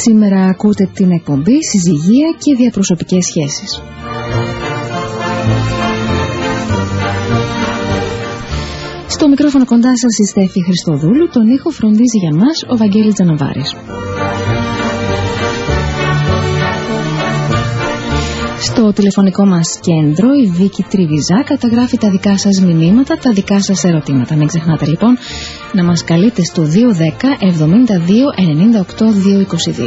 Σήμερα ακούτε την εκπομπή Συζυγεία και Διαπροσωπικές Σχέσεις. Στο μικρόφωνο κοντά σας η Στέφη Χριστοδούλου, τον ήχο φροντίζει για μας ο Βαγγέλης Τζαναβάρης. Στο τηλεφωνικό μας κέντρο η Βίκη Τριβιζά καταγράφει τα δικά σας μηνύματα, τα δικά σας ερωτήματα. Μην ξεχνάτε λοιπόν να μας καλείτε στο 210 72 98 222.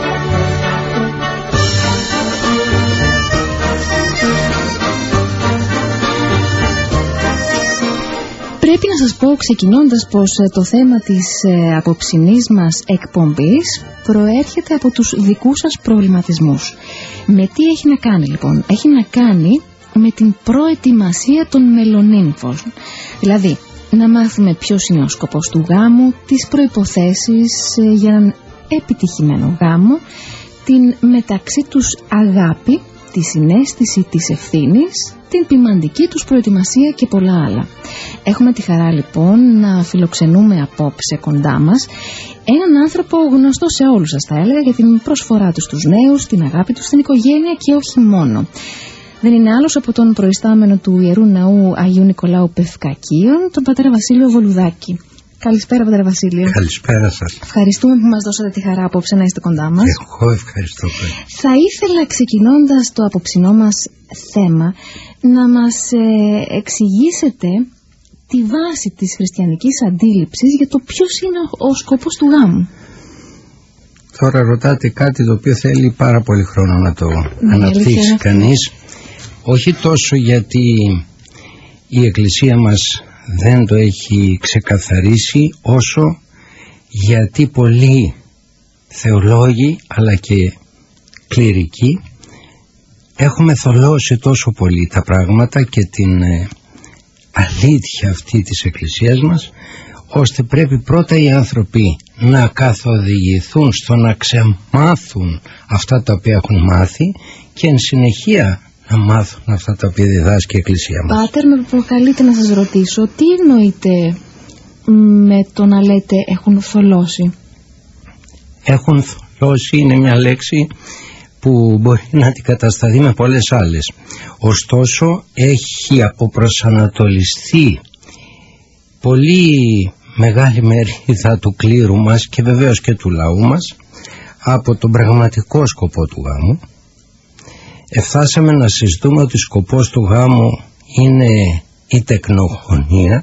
Πρέπει να σας πω ξεκινώντας πως το θέμα της απόψινής μας εκπομπής προέρχεται από τους δικούς σας προβληματισμούς. Με τι έχει να κάνει λοιπόν? Έχει να κάνει με την προετοιμασία των μελονύμφων. Δηλαδή να μάθουμε ποιος είναι ο σκοπός του γάμου, τις προϋποθέσεις για έναν επιτυχημένο γάμο, την μεταξύ τους αγάπη, τη συναίσθηση της ευθύνης, την ποιμαντική τους προετοιμασία και πολλά άλλα. Έχουμε τη χαρά λοιπόν να φιλοξενούμε απόψε κοντά μας έναν άνθρωπο γνωστό σε όλους σας, θα έλεγα, για την προσφορά του στους νέους, την αγάπη του στην οικογένεια και όχι μόνο. Δεν είναι άλλος από τον προϊστάμενο του Ιερού Ναού Αγίου Νικολάου Πευκακίων, τον πατέρα Βασίλειο Βολουδάκη. Καλησπέρα, πατέρα Βασίλειο. Καλησπέρα σας. Ευχαριστούμε που μας δώσατε τη χαρά απόψε να είστε κοντά μας. Εγώ ευχαριστώ πολύ. Θα ήθελα, ξεκινώντας το απόψινό μας θέμα, να μας εξηγήσετε τη βάση της χριστιανικής αντίληψης για το ποιος είναι ο σκοπός του γάμου. Τώρα ρωτάτε κάτι το οποίο θέλει πάρα πολύ χρόνο να το αναπτύξει κανείς. Όχι τόσο γιατί η Εκκλησία μας δεν το έχει ξεκαθαρίσει, όσο γιατί πολλοί θεολόγοι αλλά και κληρικοί έχουμε θολώσει τόσο πολύ τα πράγματα και την αλήθεια αυτή της Εκκλησίας μας, ώστε πρέπει πρώτα οι άνθρωποι να καθοδηγηθούν στο να ξεμάθουν αυτά τα οποία έχουν μάθει και εν συνεχεία να μάθουν αυτά τα οποία διδάσκει η Εκκλησία μας. Πάτερ, με προκαλείτε να σας ρωτήσω, τι εννοείτε με το να λέτε έχουν θολώσει? Έχουν θολώσει είναι μια λέξη που μπορεί να αντικατασταθεί με πολλές άλλες. Ωστόσο έχει αποπροσανατολιστεί πολύ μεγάλη μερίδα του κλήρου μας και βεβαίως και του λαού μας από τον πραγματικό σκοπό του γάμου. Εφτάσαμε να συζητούμε ότι ο σκοπός του γάμου είναι η τεκνογωνία,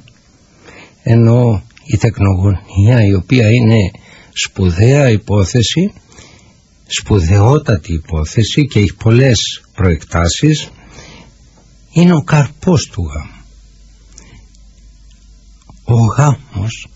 ενώ η τεκνογωνία, η οποία είναι σπουδαία υπόθεση, σπουδαιότατη υπόθεση και έχει πολλές προεκτάσεις, είναι ο καρπός του γάμου. Ο γάμος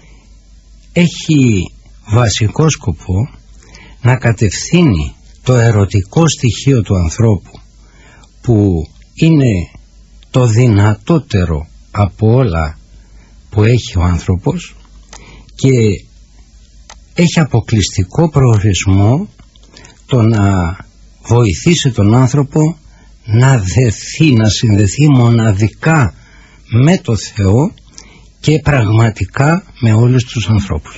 έχει βασικό σκοπό να κατευθύνει το ερωτικό στοιχείο του ανθρώπου, που είναι το δυνατότερο από όλα που έχει ο άνθρωπος και έχει αποκλειστικό προορισμό το να βοηθήσει τον άνθρωπο να δεθεί, να συνδεθεί μοναδικά με το Θεό και πραγματικά με όλους τους ανθρώπους.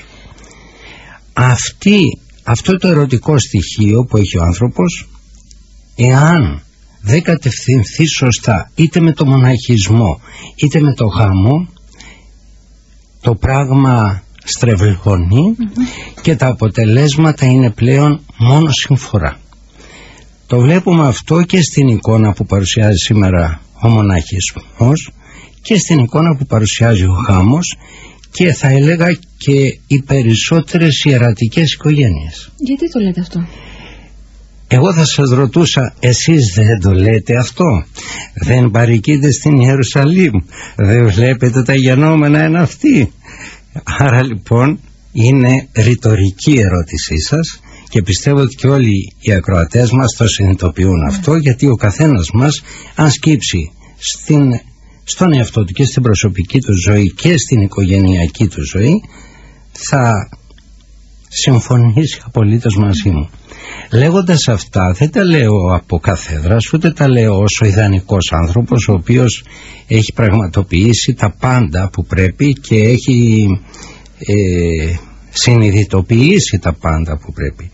Αυτό το ερωτικό στοιχείο που έχει ο άνθρωπος, εάν δεν κατευθυνθεί σωστά είτε με το μοναχισμό είτε με το γάμο, το πράγμα στρεβλώνει και τα αποτελέσματα είναι πλέον μόνο συμφορά. Το βλέπουμε αυτό και στην εικόνα που παρουσιάζει σήμερα ο μοναχισμός και στην εικόνα που παρουσιάζει ο γάμος και θα έλεγα και οι περισσότερες ιερατικές οικογένειες. Γιατί το λέτε αυτό? Εγώ θα σας ρωτούσα, εσείς δεν το λέτε αυτό? Δεν παροικείτε στην Ιερουσαλήμ? Δεν βλέπετε τα γενόμενα εν αυτή? Άρα λοιπόν είναι ρητορική ερώτησή σας και πιστεύω ότι και όλοι οι ακροατές μας το συνειδητοποιούν αυτό, γιατί ο καθένας μας, αν σκύψει στον εαυτό του και στην προσωπική του ζωή και στην οικογενειακή του ζωή, θα συμφωνήσει απολύτως μαζί μου. Λέγοντας αυτά, δεν τα λέω από καθέδρας, ούτε τα λέω ως ο ιδανικός άνθρωπος, ο οποίος έχει πραγματοποιήσει τα πάντα που πρέπει και έχει συνειδητοποιήσει τα πάντα που πρέπει.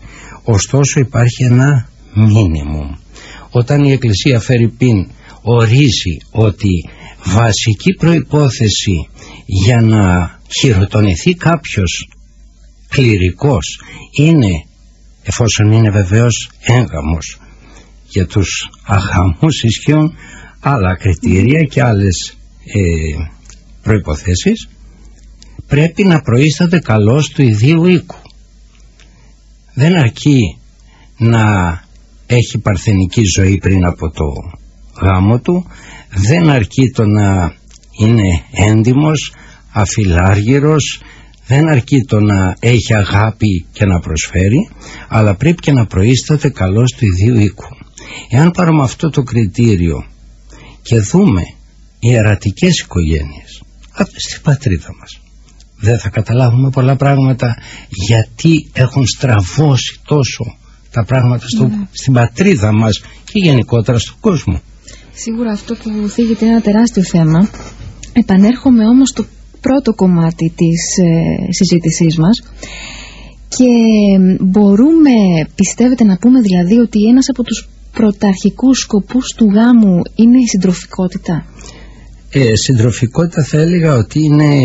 Ωστόσο υπάρχει ένα μίνιμουμ. Όταν η Εκκλησία Φερρυπίν ορίζει ότι βασική προϋπόθεση για να χειροτονηθεί κάποιος κληρικός είναι, εφόσον είναι βεβαίως έγγαμος, για τους αγαμούς ισχύουν άλλα κριτήρια και άλλες προϋποθέσεις, πρέπει να προείσταται καλός του ιδίου οίκου. Δεν αρκεί να έχει παρθενική ζωή πριν από το γάμο του, δεν αρκεί το να είναι έντιμος, αφιλάργυρος, δεν αρκεί το να έχει αγάπη και να προσφέρει, αλλά πρέπει και να προείσταται καλός του ιδίου οίκου. Εάν πάρουμε αυτό το κριτήριο και δούμε ιερατικές οικογένειες στην πατρίδα μας, δεν θα καταλάβουμε πολλά πράγματα γιατί έχουν στραβώσει τόσο τα πράγματα στην πατρίδα μας και γενικότερα στον κόσμο. Σίγουρα αυτό που θίγεται είναι ένα τεράστιο θέμα. Επανέρχομαι όμως στο πρώτο κομμάτι της συζήτησής μας και μπορούμε, πιστεύετε, να πούμε δηλαδή ότι ένας από τους πρωταρχικούς σκοπούς του γάμου είναι η συντροφικότητα? Συντροφικότητα θα έλεγα ότι είναι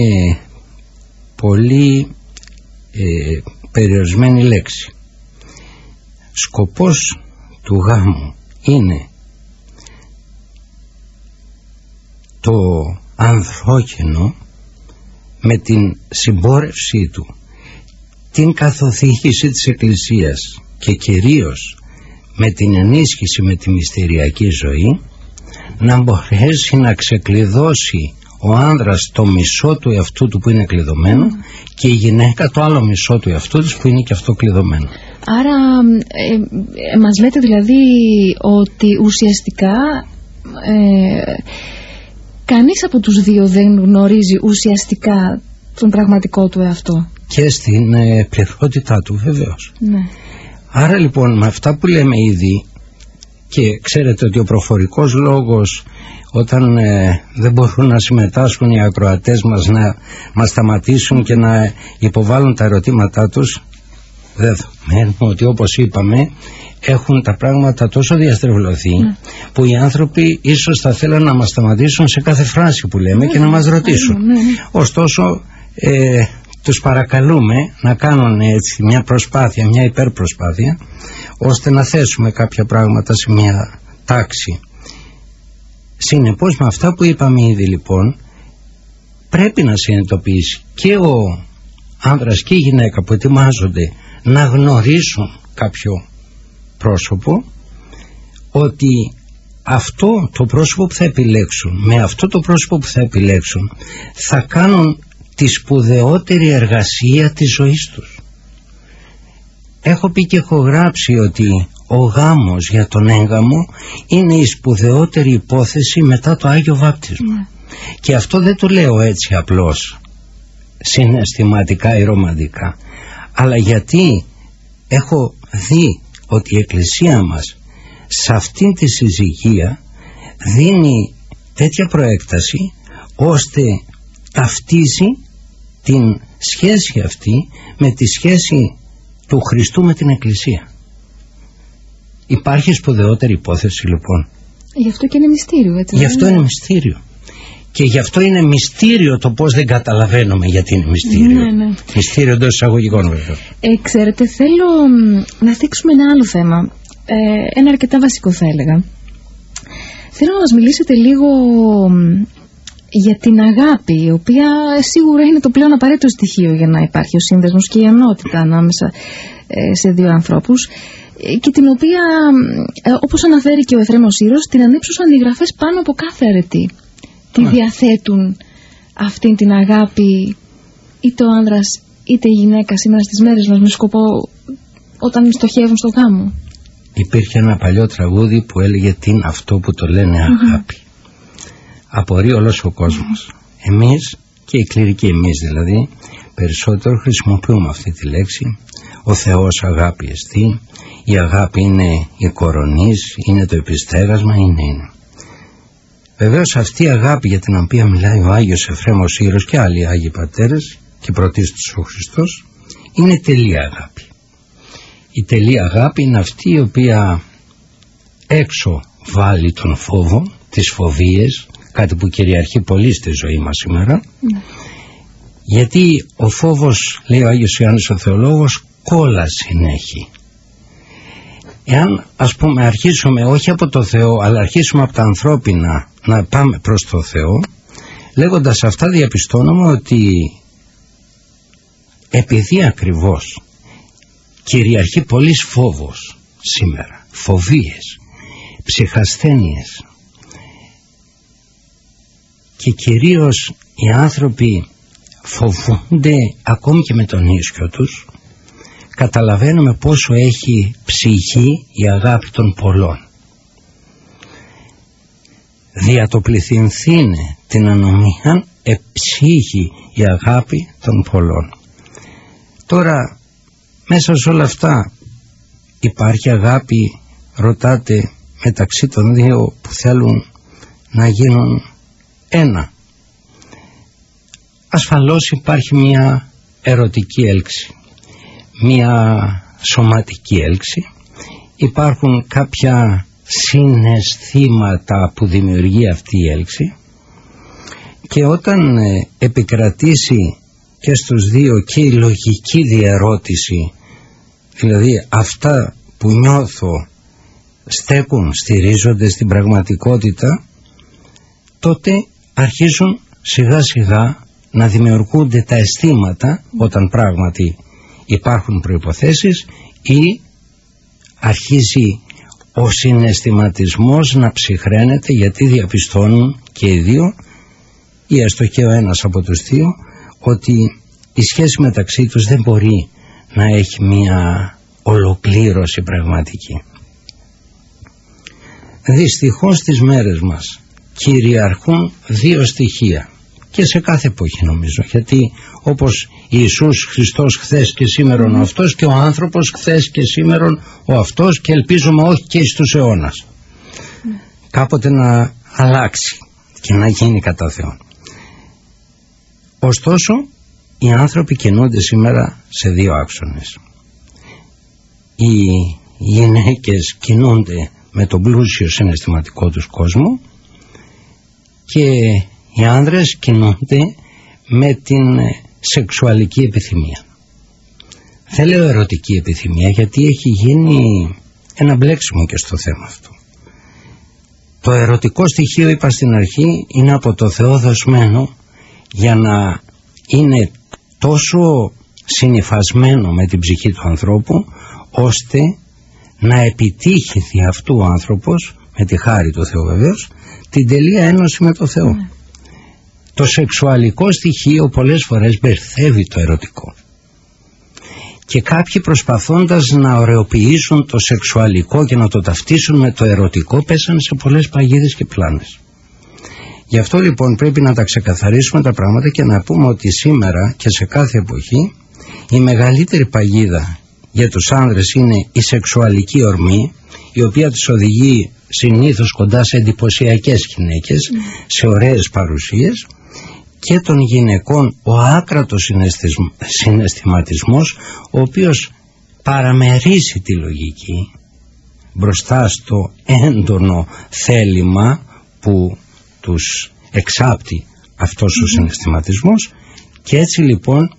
πολύ περιορισμένη λέξη. Σκοπός του γάμου είναι το ανδρόκαινο με την συμπόρευσή του, την καθοδήγηση της Εκκλησίας και κυρίως με την ενίσχυση με τη μυστηριακή ζωή, να μπορέσει να ξεκλειδώσει ο άνδρας το μισό του εαυτού του που είναι κλειδωμένο και η γυναίκα το άλλο μισό του εαυτού της που είναι και αυτό κλειδωμένο. Άρα μας λέτε δηλαδή ότι ουσιαστικά κανείς από τους δύο δεν γνωρίζει ουσιαστικά τον πραγματικό του εαυτό. Και στην πληρότητά του βεβαίως. Ναι. Άρα λοιπόν με αυτά που λέμε ήδη, και ξέρετε ότι ο προφορικός λόγος, όταν δεν μπορούν να συμμετάσχουν οι ακροατές μας να μας σταματήσουν και να υποβάλουν τα ερωτήματά τους, δεδομένου ότι όπως είπαμε έχουν τα πράγματα τόσο διαστρεβλωθεί που οι άνθρωποι ίσως θα θέλουν να μας σταματήσουν σε κάθε φράση που λέμε και να μας ρωτήσουν. Ωστόσο τους παρακαλούμε να κάνουν έτσι μια προσπάθεια, μια υπερπροσπάθεια, ώστε να θέσουμε κάποια πράγματα σε μια τάξη. Συνεπώς με αυτά που είπαμε ήδη λοιπόν, πρέπει να συνειδητοποιήσει και ο άνδρας και η γυναίκα που ετοιμάζονται να γνωρίσουν κάποιο πρόσωπο, ότι αυτό το πρόσωπο που θα επιλέξουν, με αυτό το πρόσωπο που θα επιλέξουν, θα κάνουν τη σπουδαιότερη εργασία της ζωής τους. Έχω πει και έχω γράψει ότι ο γάμος για τον έγγαμο είναι η σπουδαιότερη υπόθεση μετά το Άγιο Βάπτισμα. Και αυτό δεν το λέω έτσι απλώς συναισθηματικά ή ρομαντικά, αλλά γιατί έχω δει ότι η Εκκλησία μας σε αυτήν τη συζυγία δίνει τέτοια προέκταση ώστε ταυτίζει την σχέση αυτή με τη σχέση του Χριστού με την Εκκλησία. Υπάρχει σπουδαιότερη υπόθεση λοιπόν. Γι' αυτό και είναι μυστήριο, έτσι? Γι' αυτό είναι μυστήριο. Και γι' αυτό είναι μυστήριο το πώς δεν καταλαβαίνουμε γιατί είναι μυστήριο. Ναι. Μυστήριο εντός εισαγωγικών βέβαια. Ξέρετε, θέλω να θίξουμε ένα άλλο θέμα, ένα αρκετά βασικό θα έλεγα. Θέλω να μας μιλήσετε λίγο για την αγάπη, η οποία σίγουρα είναι το πλέον απαραίτητο στοιχείο για να υπάρχει ο σύνδεσμος και η ενότητα ανάμεσα σε δύο ανθρώπους, και την οποία, όπως αναφέρει και ο Εφραίμ Σύρος, την ανύψωσαν οι γραφές πάνω από κάθε αρετή. Τη διαθέτουν αυτήν την αγάπη είτε ο άνδρας είτε η γυναίκα σήμερα στις μέρες μας, με σκοπό όταν στοχεύουν στο γάμο. Υπήρχε ένα παλιό τραγούδι που έλεγε τι είναι αυτό που το λένε αγάπη. Απορεί όλος ο κόσμος. Εμείς και οι κληρικοί, εμείς δηλαδή, περισσότερο χρησιμοποιούμε αυτή τη λέξη. Ο Θεός αγάπη εστί, η αγάπη είναι η κορονής, είναι το επιστέγασμα, είναι. Βεβαίως αυτή η αγάπη για την οποία μιλάει ο Άγιος Εφραίμ Σύρος και άλλοι Άγιοι Πατέρες και πρωτίστως ο Χριστός, είναι τελεία αγάπη. Η τελή αγάπη είναι αυτή η οποία έξω βάλει τον φόβο, τις φοβίες, κάτι που κυριαρχεί πολύ στη ζωή μας σήμερα. Γιατί ο φόβος, λέει ο Άγιος Ιωάννης ο Θεολόγος, κόλαση έχει. Εάν, ας πούμε, αρχίσουμε όχι από το Θεό, αλλά αρχίσουμε από τα ανθρώπινα να πάμε προς το Θεό, λέγοντας αυτά διαπιστώνουμε ότι επειδή ακριβώς κυριαρχεί πολύς φόβος σήμερα, φοβίες, ψυχασθένειες, και κυρίως οι άνθρωποι φοβούνται ακόμη και με τον ίσιο τους, καταλαβαίνουμε πόσο έχει ψυχή η αγάπη των πολλών. Δια το πληθυνθήνε την ανομίαν εψύχη η αγάπη των πολλών. Τώρα μέσα σε όλα αυτά υπάρχει αγάπη, ρωτάτε, μεταξύ των δύο που θέλουν να γίνουν ένα? Ασφαλώς υπάρχει μια ερωτική έλξη, μια σωματική έλξη, υπάρχουν κάποια συναισθήματα που δημιουργεί αυτή η έλξη, και όταν επικρατήσει και στους δύο και η λογική διερώτηση, δηλαδή αυτά που νιώθω στέκουν, στηρίζονται στην πραγματικότητα, τότε αρχίζουν σιγά σιγά να δημιουργούνται τα αισθήματα, όταν πράγματι υπάρχουν προϋποθέσεις, ή αρχίζει ο συναισθηματισμός να ψυχραίνεται, γιατί διαπιστώνουν και οι δύο, ή έστω και ο ένας από τους δύο, ότι η σχέση μεταξύ τους δεν μπορεί να έχει μια ολοκλήρωση πραγματική. Δυστυχώς στις μέρες μας κυριαρχούν δύο στοιχεία, και σε κάθε εποχή νομίζω, γιατί όπως Ιησούς Χριστός χθες και σήμερον ο αυτός, και ο άνθρωπος χθες και σήμερον ο αυτός, και ελπίζουμε όχι και εις τους αιώνας, κάποτε να αλλάξει και να γίνει κατά Θεόν. Ωστόσο οι άνθρωποι κινούνται σήμερα σε δύο άξονες. Οι γυναίκες κινούνται με τον πλούσιο συναισθηματικό τους κόσμο, και οι άνδρες κινούνται με την σεξουαλική επιθυμία. Δεν λέω ερωτική επιθυμία, γιατί έχει γίνει ένα μπλέξιμο και στο θέμα αυτό. Το ερωτικό στοιχείο, είπα στην αρχή, είναι από το Θεό δοσμένο για να είναι τόσο συνυφασμένο με την ψυχή του ανθρώπου, ώστε να επιτύχει δι' αυτού ο άνθρωπος, με τη χάρη του Θεού βεβαίως, την τελεία ένωση με το Θεό. Το σεξουαλικό στοιχείο πολλές φορές μπερδεύει το ερωτικό, και κάποιοι, προσπαθώντας να ωρεοποιήσουν το σεξουαλικό και να το ταυτίσουν με το ερωτικό, πέσαν σε πολλές παγίδες και πλάνες. Γι' αυτό λοιπόν πρέπει να τα ξεκαθαρίσουμε τα πράγματα και να πούμε ότι σήμερα και σε κάθε εποχή η μεγαλύτερη παγίδα για τους άνδρες είναι η σεξουαλική ορμή, η οποία τους οδηγεί συνήθως κοντά σε εντυπωσιακές γυναίκες, σε ωραίες παρουσίες, και των γυναικών ο άκρατος συναισθηματισμός, ο οποίος παραμερίζει τη λογική μπροστά στο έντονο θέλημα που τους εξάπτει αυτός ο συναισθηματισμός. Και έτσι λοιπόν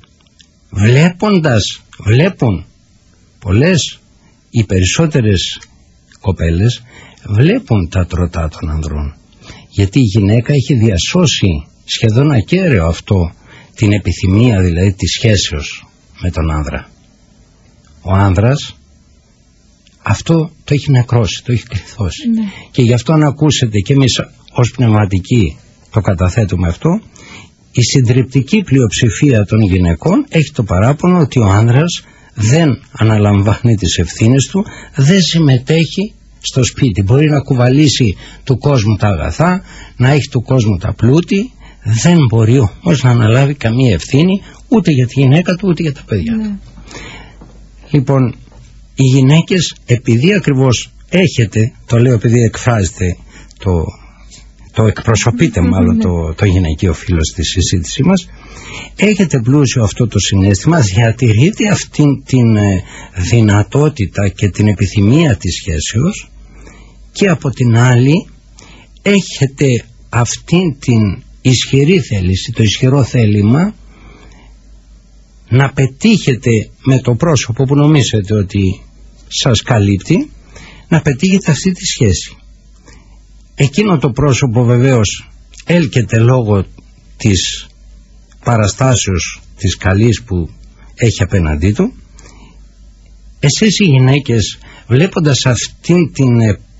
βλέπουν πολλές, οι περισσότερες κοπέλες βλέπουν τα τροτά των ανδρών, γιατί η γυναίκα έχει διασώσει σχεδόν ακέραιο αυτό, την επιθυμία δηλαδή της σχέσεως με τον άνδρα. Ο άνδρας αυτό το έχει νεκρώσει, το έχει κληθώσει. Και γι' αυτό, αν ακούσετε, και εμείς ως πνευματικοί το καταθέτουμε αυτό, η συντριπτική πλειοψηφία των γυναικών έχει το παράπονο ότι ο άνδρας δεν αναλαμβάνει τις ευθύνες του, δεν συμμετέχει στο σπίτι. Μπορεί να κουβαλήσει του κόσμου τα αγαθά, να έχει του κόσμου τα πλούτη, δεν μπορεί όμως να αναλάβει καμία ευθύνη, ούτε για τη γυναίκα του ούτε για τα παιδιά του. Λοιπόν, οι γυναίκες, επειδή ακριβώς έχετε, το λέω επειδή εκφράζεται το εκπροσωπείτε μάλλον το γυναικείο φύλο στη συζήτησή μας, έχετε πλούσιο αυτό το συναίσθημα, διατηρείτε αυτήν την δυνατότητα και την επιθυμία της σχέσεως, και από την άλλη έχετε αυτήν την ισχυρή θέληση, το ισχυρό θέλημα να πετύχετε με το πρόσωπο που νομίζετε ότι σας καλύπτει, να πετύχετε αυτή τη σχέση. Εκείνο το πρόσωπο βεβαίως έλκεται λόγω της παραστάσεως της καλής που έχει απέναντί του. Εσείς οι γυναίκες, βλέποντας αυτήν την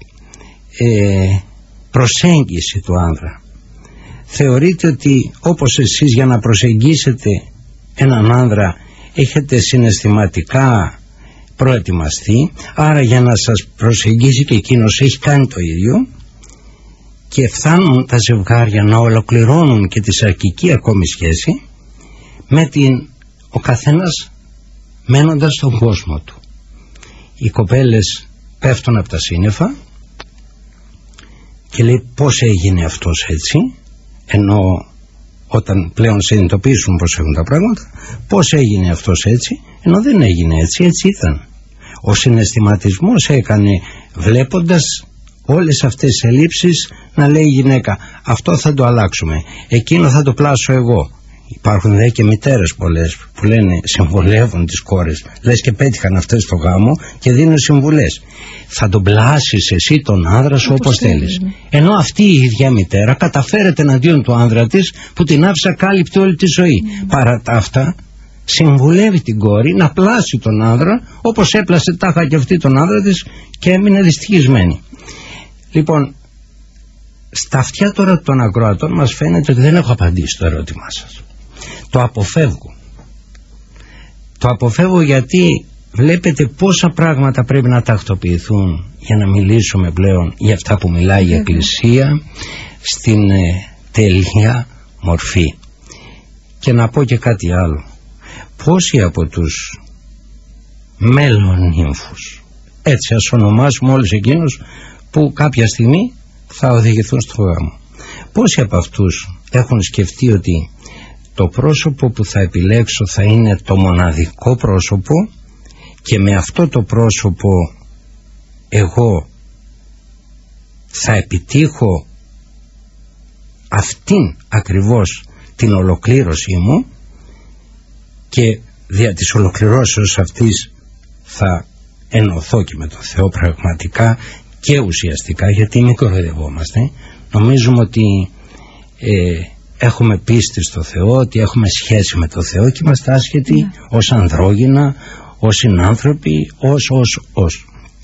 προσέγγιση του άνδρα, θεωρείτε ότι όπως εσείς για να προσεγγίσετε έναν άνδρα έχετε συναισθηματικά προετοιμαστεί, άρα για να σας προσεγγίσει και εκείνος έχει κάνει το ίδιο, και φτάνουν τα ζευγάρια να ολοκληρώνουν και τη σαρκική ακόμη σχέση με ο καθένας μένοντας στον κόσμο του. Οι κοπέλες πέφτουν από τα σύννεφα και λέει πώς έγινε αυτός έτσι, ενώ όταν πλέον συνειδητοποιήσουν πως έχουν τα πράγματα, πώς έγινε αυτός έτσι, ενώ δεν έγινε έτσι, έτσι ήταν. Ο συναισθηματισμός έκανε, βλέποντας όλες αυτές τις ελλείψεις, να λέει η γυναίκα αυτό θα το αλλάξουμε, εκείνο θα το πλάσω εγώ. Υπάρχουν δε και μητέρες πολλές που λένε, συμβολεύουν τις κόρες, λες και πέτυχαν αυτές το γάμο και δίνουν συμβουλές. Θα τον πλάσεις εσύ τον άνδρα σου όπως θέλεις. Ενώ αυτή η ίδια μητέρα καταφέρεται εναντίον του άνδρα της που την άφησε κάλυπτη όλη τη ζωή. Παρά τα αυτά συμβουλεύει την κόρη να πλάσει τον άνδρα όπως έπλασε τάχα και αυτή τον άνδρα της και έμεινε δυστυχισμένη. Λοιπόν, στα αυτιά τώρα των ακροατών μας φαίνεται ότι δεν έχω απαντήσει το ερώτημά σας. Το αποφεύγω. Το αποφεύγω γιατί βλέπετε πόσα πράγματα πρέπει να τακτοποιηθούν για να μιλήσουμε πλέον για αυτά που μιλάει η Εκκλησία στην τελεία μορφή. Και να πω και κάτι άλλο. Πόσοι από τους μέλλον νύμφους, έτσι ας ονομάσουμε όλους εκείνους που κάποια στιγμή θα οδηγηθούν στο γάμο, πόσοι από αυτούς έχουν σκεφτεί ότι το πρόσωπο που θα επιλέξω θα είναι το μοναδικό πρόσωπο και με αυτό το πρόσωπο εγώ θα επιτύχω αυτήν ακριβώς την ολοκλήρωσή μου και δια της ολοκληρώσεως αυτής θα ενωθώ και με το Θεό πραγματικά και ουσιαστικά, γιατί μην κοροϊδευόμαστε. Νομίζουμε ότι έχουμε πίστη στο Θεό, ότι έχουμε σχέση με το Θεό και είμαστε άσχετοι ως ανδρόγυνα, ως συνάνθρωποι, ως.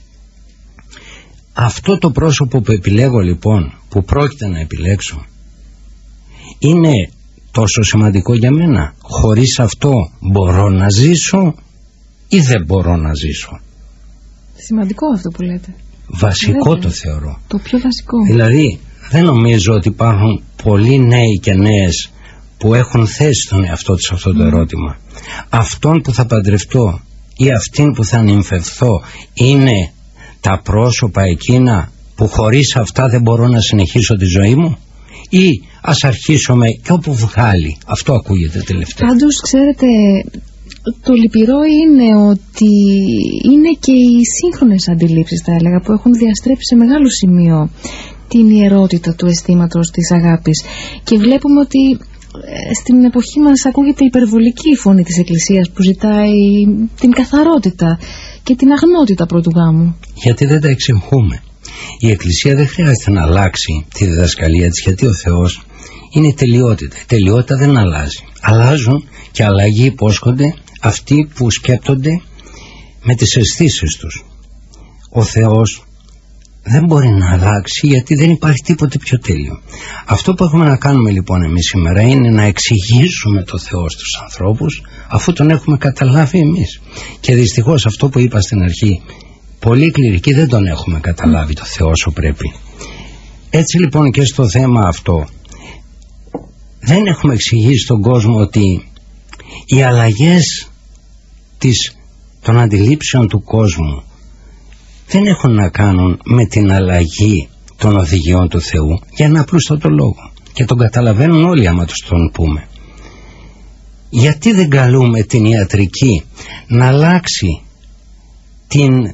Αυτό το πρόσωπο που επιλέγω λοιπόν, που πρόκειται να επιλέξω, είναι τόσο σημαντικό για μένα? Χωρίς αυτό μπορώ να ζήσω ή δεν μπορώ να ζήσω? Σημαντικό αυτό που λέτε. Βασικό το θεωρώ. Το πιο βασικό. Δηλαδή δεν νομίζω ότι υπάρχουν πολλοί νέοι και νέες που έχουν θέσει στον εαυτό τους αυτό το ερώτημα. Αυτόν που θα παντρευτώ ή αυτήν που θα νυμφευθώ είναι τα πρόσωπα εκείνα που χωρίς αυτά δεν μπορώ να συνεχίσω τη ζωή μου, ή ας αρχίσουμε και όπου βγάλει? Αυτό ακούγεται τελευταία. Πάντως ξέρετε, το λυπηρό είναι ότι είναι και οι σύγχρονες αντιλήψεις, θα έλεγα, που έχουν διαστρέψει σε μεγάλο σημείο την ιερότητα του αισθήματος της αγάπης, και βλέπουμε ότι στην εποχή μας ακούγεται υπερβολική η φωνή της Εκκλησίας που ζητάει την καθαρότητα και την αγνότητα πρώτου γάμου. Γιατί δεν τα εξηγούμε. Η Εκκλησία δεν χρειάζεται να αλλάξει τη διδασκαλία της, γιατί ο Θεός είναι η τελειότητα. Η τελειότητα δεν αλλάζει. Αλλάζουν και αλλαγή υπόσχονται αυτοί που σκέπτονται με τις αισθήσεις τους. Ο Θεός δεν μπορεί να αλλάξει, γιατί δεν υπάρχει τίποτε πιο τέλειο. Αυτό που έχουμε να κάνουμε λοιπόν εμείς σήμερα είναι να εξηγήσουμε το Θεό στους ανθρώπους, αφού τον έχουμε καταλάβει εμείς. Και δυστυχώς αυτό που είπα στην αρχή, πολλοί κληρικοί δεν τον έχουμε καταλάβει το Θεό όσο πρέπει. Έτσι λοιπόν και στο θέμα αυτό δεν έχουμε εξηγήσει στον κόσμο ότι οι αλλαγές των αντιλήψεων του κόσμου δεν έχουν να κάνουν με την αλλαγή των οδηγιών του Θεού για ένα απλούστατο λόγο, και τον καταλαβαίνουν όλοι άμα τους τον πούμε. Γιατί δεν καλούμε την ιατρική να αλλάξει την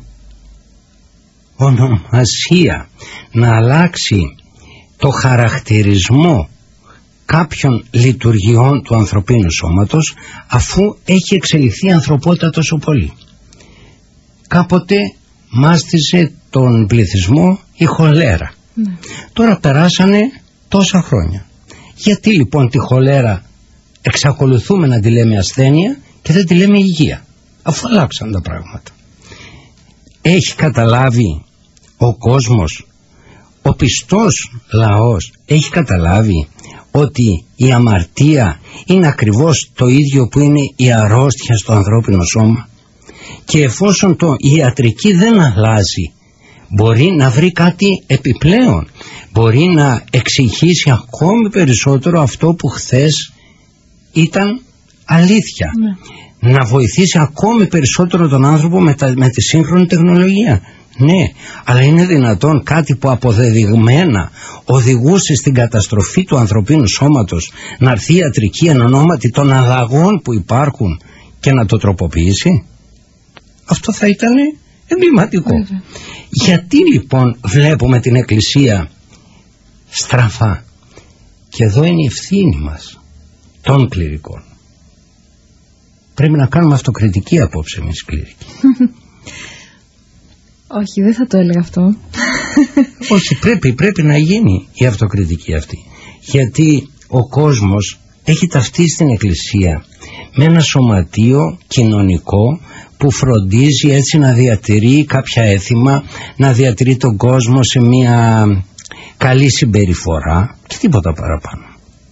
ονομασία, να αλλάξει το χαρακτηρισμό κάποιων λειτουργιών του ανθρωπίνου σώματος, αφού έχει εξελιχθεί η ανθρωπότητα τόσο πολύ? Κάποτε μάστιζε τον πληθυσμό η χολέρα. Τώρα περάσανε τόσα χρόνια. Γιατί λοιπόν τη χολέρα εξακολουθούμε να τη λέμε ασθένεια και δεν τη λέμε υγεία, αφού αλλάξαν τα πράγματα? Έχει καταλάβει ο κόσμος, ο πιστός λαός έχει καταλάβει ότι η αμαρτία είναι ακριβώς το ίδιο που είναι η αρρώστια στο ανθρώπινο σώμα? Και εφόσον η ιατρική δεν αλλάζει, μπορεί να βρει κάτι επιπλέον, μπορεί να εξηγήσει ακόμη περισσότερο αυτό που χθες ήταν αλήθεια, να βοηθήσει ακόμη περισσότερο τον άνθρωπο με τη σύγχρονη τεχνολογία. Ναι, αλλά είναι δυνατόν κάτι που αποδεδειγμένα οδηγούσε στην καταστροφή του ανθρωπίνου σώματος να έρθει η ιατρική εν ονόματι των αλλαγών που υπάρχουν και να το τροποποιήσει? Αυτό θα ήταν εγκληματικό. Γιατί λοιπόν βλέπουμε την Εκκλησία στραφά? Και εδώ είναι η ευθύνη μας των κληρικών. Πρέπει να κάνουμε αυτοκριτική απόψε εμείς κληρικοί. Όχι, δεν θα το έλεγα αυτό. Όχι, πρέπει να γίνει η αυτοκριτική αυτή. Γιατί ο κόσμος έχει ταυτίσει στην Εκκλησία με ένα σωματείο κοινωνικό που φροντίζει έτσι να διατηρεί κάποια έθιμα, να διατηρεί τον κόσμο σε μια καλή συμπεριφορά και τίποτα παραπάνω.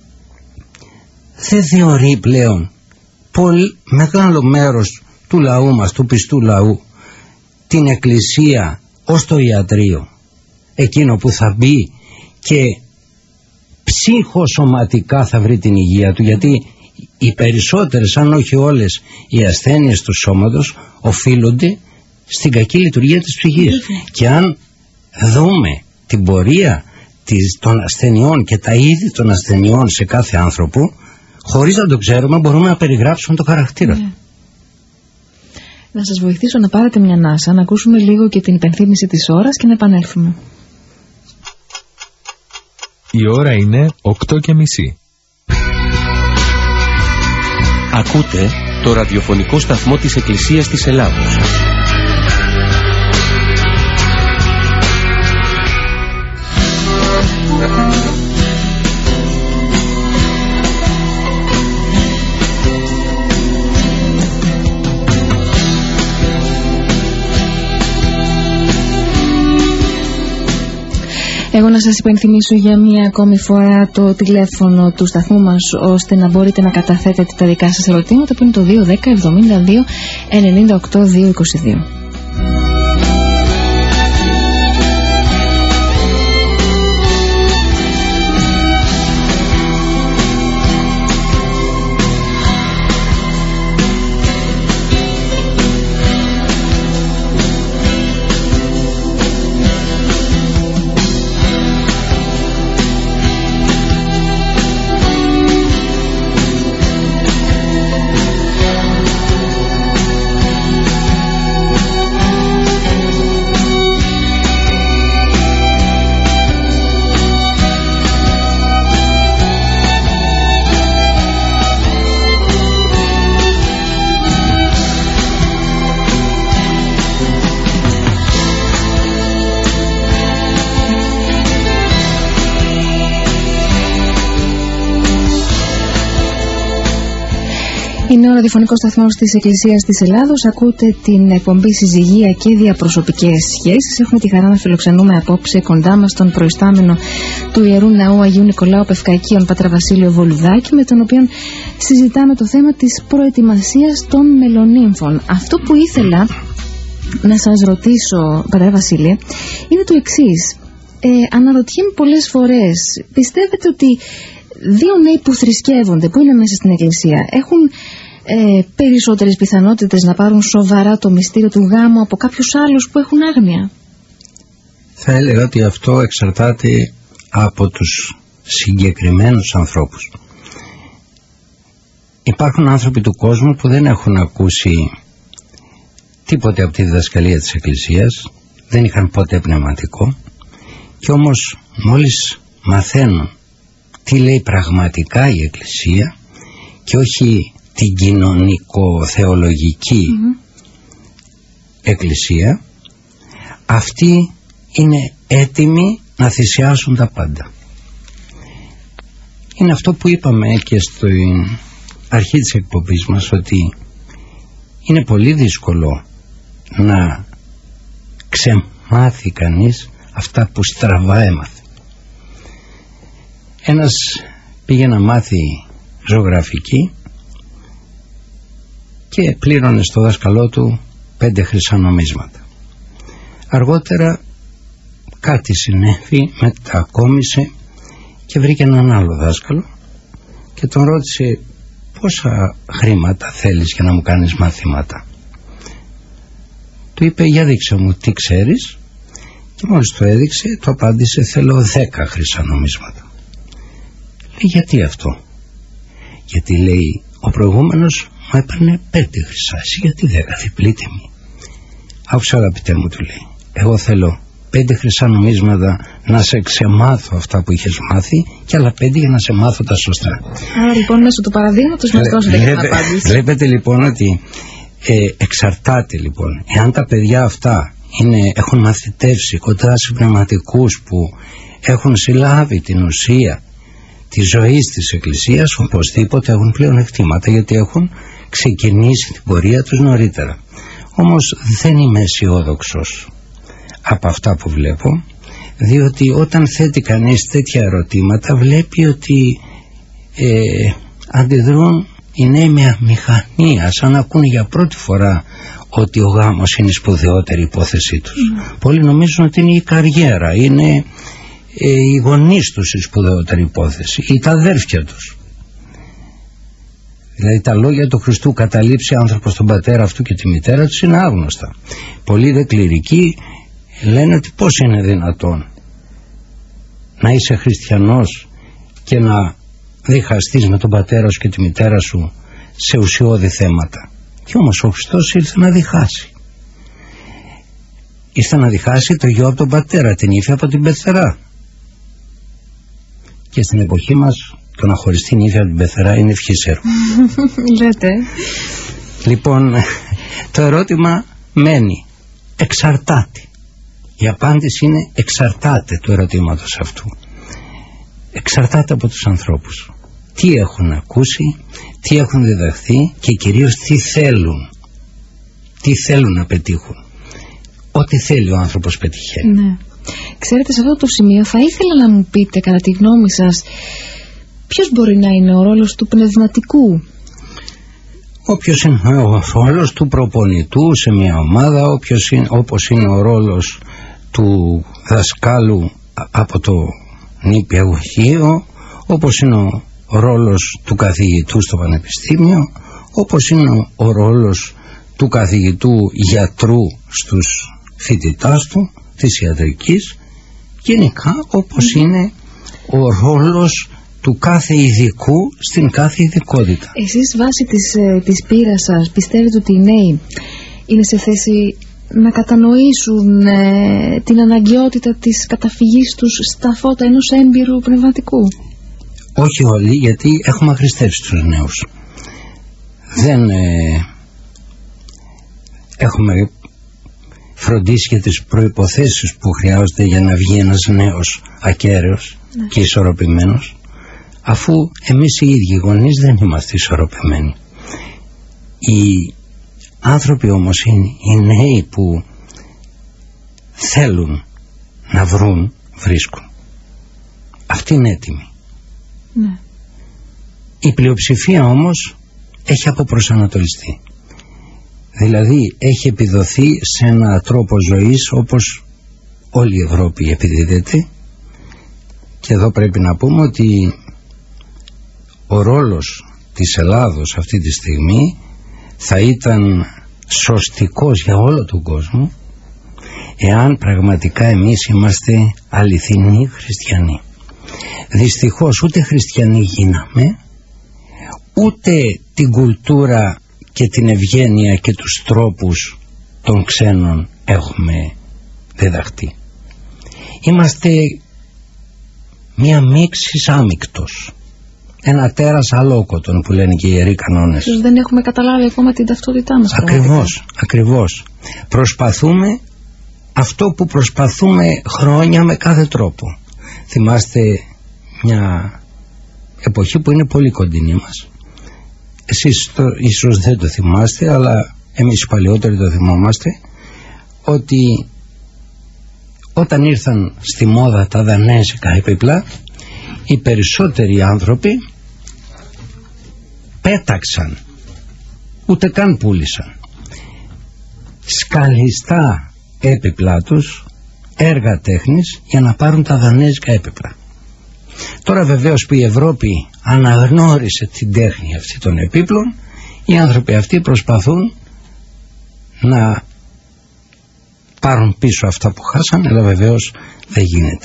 Δεν θεωρεί πλέον πολύ μεγάλο μέρος του λαού μας, του πιστού λαού, την Εκκλησία ως το ιατρείο, εκείνο που θα μπει και ψυχοσωματικά θα βρει την υγεία του, γιατί οι περισσότερες, αν όχι όλες, οι ασθένειες του σώματος οφείλονται στην κακή λειτουργία της ψυχής. Και αν δούμε την πορεία των ασθενειών και τα είδη των ασθενειών σε κάθε άνθρωπο, χωρίς να το ξέρουμε μπορούμε να περιγράψουμε το χαρακτήρα του. Να σας βοηθήσω να πάρετε μια ανάσα, να ακούσουμε λίγο και την υπενθύμηση της ώρας και να επανέλθουμε. Η ώρα είναι 8:30. Ακούτε το ραδιοφωνικό σταθμό της Εκκλησίας της Ελλάδος. Εγώ να σας υπενθυμίσω για μία ακόμη φορά το τηλέφωνο του σταθμού μας, ώστε να μπορείτε να καταθέτετε τα δικά σας ερωτήματα, που είναι το 210 72 98 222. Είναι ο ραδιοφωνικός σταθμός της Εκκλησίας της Ελλάδος. Ακούτε την εκπομπή Συζυγεία και Διαπροσωπικές Σχέσεις. Έχουμε τη χαρά να φιλοξενούμε απόψε κοντά μας τον προϊστάμενο του Ιερού Ναού Αγίου Νικολάου Πευκαϊκίων, Πατρ Βασίλειο Βολουδάκη, με τον οποίο συζητάμε το θέμα της προετοιμασίας των μελονύμφων. Αυτό που ήθελα να σας ρωτήσω, Πατρ Βασίλειο, είναι το εξής. Αναρωτιέμαι πολλές φορές, πιστεύετε ότι δύο νέοι που θρησκεύονται, που είναι μέσα στην Εκκλησία, έχουν περισσότερες πιθανότητες να πάρουν σοβαρά το μυστήριο του γάμου από κάποιους άλλους που έχουν άγνοια? Θα έλεγα ότι αυτό εξαρτάται από τους συγκεκριμένους ανθρώπους. Υπάρχουν άνθρωποι του κόσμου που δεν έχουν ακούσει τίποτε από τη διδασκαλία της Εκκλησίας, δεν είχαν ποτέ πνευματικό, και όμως μόλις μαθαίνουν τι λέει πραγματικά η Εκκλησία και όχι την κοινωνικο-θεολογική Εκκλησία, αυτοί είναι έτοιμοι να θυσιάσουν τα πάντα. Είναι αυτό που είπαμε και στην αρχή της εκπομπής μας, ότι είναι πολύ δύσκολο να ξεμάθει κανείς αυτά που στραβά έμαθε. Ένας πήγε να μάθει ζωγραφική και πλήρωνε στο δάσκαλό του 5 χρυσά νομίσματα. Αργότερα κάτι συνέβη, μετακόμισε και βρήκε έναν άλλο δάσκαλο και τον ρώτησε, πόσα χρήματα θέλεις για να μου κάνεις μαθήματα? Του είπε, για δείξε μου τι ξέρεις, και μόλις το έδειξε, το απάντησε, θέλω 10 χρυσά νομίσματα. Λέει, γιατί αυτό? Γιατί, λέει, ο προηγούμενος μου έπαιρνε 5 χρυσά, εσύ γιατί 10, διπλή τιμή. Άκουσα, αγαπητέ μου, του λέει, εγώ θέλω 5 χρυσά νομίσματα να σε ξεμάθω αυτά που είχες μάθει και άλλα 5 για να σε μάθω τα σωστά. Άρα λοιπόν μέσω του παραδείγματος μας δώσετε και την απάντηση. Βλέπετε λοιπόν ότι εξαρτάται λοιπόν, εάν τα παιδιά αυτά έχουν μαθητεύσει κοντά σε πνευματικούς που έχουν συλλάβει την ουσία της ζωής της Εκκλησίας, οπωσδήποτε έχουν πλεονεκτήματα, γιατί έχουν ξεκινήσει την πορεία τους νωρίτερα. Όμως δεν είμαι αισιόδοξος από αυτά που βλέπω, διότι όταν θέτει κανείς τέτοια ερωτήματα βλέπει ότι αντιδρούν οι νέοι με αμηχανία, σαν να ακούνε για πρώτη φορά ότι ο γάμος είναι η σπουδαιότερη υπόθεσή τους. Πολλοί νομίζουν ότι είναι η καριέρα, είναι οι γονείς τους η σπουδαιότερη υπόθεση ή τα αδέρφια τους. Δηλαδή τα λόγια του Χριστού, καταλήψει άνθρωπος τον πατέρα αυτού και τη μητέρα τους, είναι άγνωστα. Πολλοί δε κληρικοί λένε ότι πώς είναι δυνατόν να είσαι χριστιανός και να διχαστείς με τον πατέρα σου και τη μητέρα σου σε ουσιώδη θέματα. Και όμως ο Χριστός ήρθε να διχάσει. Ήρθε να διχάσει το γιο από τον πατέρα, την ύφη από την πεθερά. Και στην εποχή μας το να χωριστεί την ύφη από την πεθερά είναι ευχής έργου. Λέτε. Λοιπόν, το ερώτημα μένει. Εξαρτάται. Η απάντηση είναι εξαρτάται του ερωτήματος αυτού. Εξαρτάται από τους ανθρώπους. Τι έχουν ακούσει, τι έχουν διδαχθεί και κυρίως τι θέλουν. Τι θέλουν να πετύχουν. Ό,τι θέλει ο άνθρωπος πετυχαίνει. Ναι. Ξέρετε, σε αυτό το σημείο θα ήθελα να μου πείτε, κατά τη γνώμη σας, ποιος μπορεί να είναι ο ρόλος του πνευματικού? Όποιος είναι ο ρόλος του προπονητού σε μια ομάδα, όπως είναι ο ρόλος του δασκάλου από το νηπιαγωγείο, όπως είναι ο ρόλος του καθηγητού στο πανεπιστήμιο, όπως είναι ο ρόλος του καθηγητού γιατρού στους φοιτητάς του της ιατρικής, γενικά όπως είναι ο ρόλος του κάθε ειδικού στην κάθε ειδικότητα. Εσείς βάσει της πείρας σας πιστεύετε ότι οι νέοι είναι σε θέση να κατανοήσουν την αναγκαιότητα της καταφυγής τους στα φώτα ενός έμπειρου πνευματικού? Όχι όλοι, γιατί έχουμε αχρηστεύσει τους νέους. Δεν έχουμε φροντίσει για τις προϋποθέσεις που χρειάζονται για να βγει ένας νέος ακέραιος και ισορροπημένος, αφού εμείς οι ίδιοι γονείς δεν είμαστε ισορροπημένοι. Οι άνθρωποι όμως είναι οι νέοι που θέλουν να βρίσκουν. Αυτοί είναι έτοιμοι. Ναι. Η πλειοψηφία όμως έχει αποπροσανατολιστεί. Δηλαδή έχει επιδοθεί σε ένα τρόπο ζωής όπως όλη η Ευρώπη επιδίδεται, και εδώ πρέπει να πούμε ότι ο ρόλος της Ελλάδος αυτή τη στιγμή θα ήταν σωστικός για όλο τον κόσμο εάν πραγματικά εμείς είμαστε αληθινοί χριστιανοί. Δυστυχώς ούτε χριστιανοί γίναμε, ούτε την κουλτούρα και την ευγένεια και τους τρόπους των ξένων έχουμε διδαχτεί. Είμαστε μια μίξης άμυκτος, ένα τέρας αλόκοτον που λένε και οι ιεροί κανόνες. Δεν έχουμε καταλάβει ακόμα την ταυτότητά μας. Ακριβώς. Προσπαθούμε αυτό που προσπαθούμε χρόνια με κάθε τρόπο. Θυμάστε μια εποχή που είναι πολύ κοντινή μας. Εσείς ίσως δεν το θυμάστε, αλλά εμείς οι παλαιότεροι το θυμόμαστε, ότι όταν ήρθαν στη μόδα τα δανέζικα έπιπλα, οι περισσότεροι άνθρωποι πέταξαν, ούτε καν πούλησαν σκαλιστά έπιπλά τους, έργα τέχνης, για να πάρουν τα δανέζικα έπιπλα. Τώρα βεβαίως που η Ευρώπη αναγνώρισε την τέχνη αυτή των επίπλων, οι άνθρωποι αυτοί προσπαθούν να πάρουν πίσω αυτά που χάσαν, αλλά βεβαίως δεν γίνεται.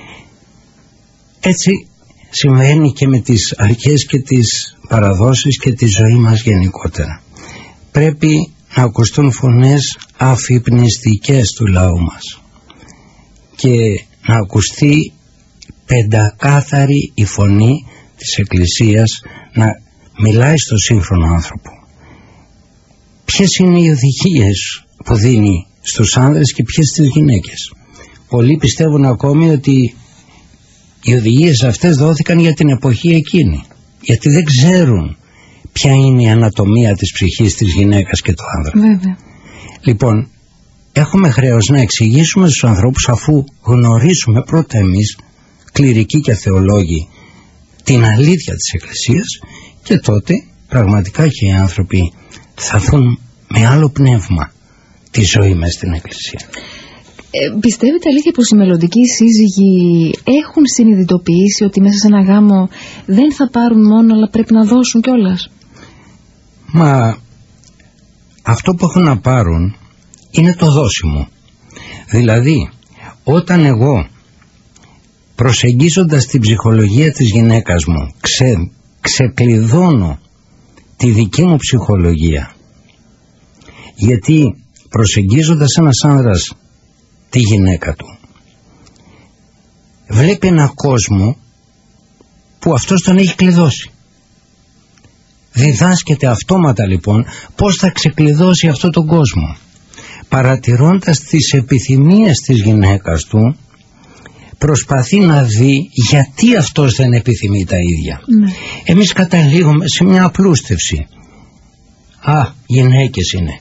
Έτσι συμβαίνει και με τις αρχές και τις παραδόσεις και τη ζωή μας γενικότερα. Πρέπει να ακουστούν φωνές αφυπνιστικές του λαού μας και να ακουστεί πεντακάθαρη η φωνή της Εκκλησίας, να μιλάει στο σύγχρονο άνθρωπο. Ποιες είναι οι οδηγίες που δίνει στους άνδρες και ποιες στις γυναίκες? Πολλοί πιστεύουν ακόμη ότι οι οδηγίες αυτές δόθηκαν για την εποχή εκείνη, γιατί δεν ξέρουν ποια είναι η ανατομία της ψυχής της γυναίκας και του άνδρα. Βέβαια. Λοιπόν, έχουμε χρέος να εξηγήσουμε στους ανθρώπους, αφού γνωρίσουμε πρώτα εμείς, κληρικοί και θεολόγοι, την αλήθεια της Εκκλησίας, και τότε πραγματικά και οι άνθρωποι θα δουν με άλλο πνεύμα τη ζωή μες στην Εκκλησία. Πιστεύετε αλήθεια πως οι μελλοντικοί σύζυγοι έχουν συνειδητοποιήσει ότι μέσα σε ένα γάμο δεν θα πάρουν μόνο, αλλά πρέπει να δώσουν κιόλας? Μα αυτό που έχουν να πάρουν είναι το δώσιμο. Δηλαδή, όταν εγώ, προσεγγίζοντας την ψυχολογία της γυναίκας μου, ξεκλειδώνω τη δική μου ψυχολογία, γιατί προσεγγίζοντας ένας άνδρας τη γυναίκα του, βλέπει ένα κόσμο που αυτός τον έχει κλειδώσει. Διδάσκεται αυτόματα λοιπόν πώς θα ξεκλειδώσει αυτόν τον κόσμο. Παρατηρώντας τις επιθυμίες της γυναίκας του, προσπαθεί να δει γιατί αυτός δεν επιθυμεί τα ίδια. Εμείς καταλήγουμε σε μια απλούστευση. Γυναίκες είναι.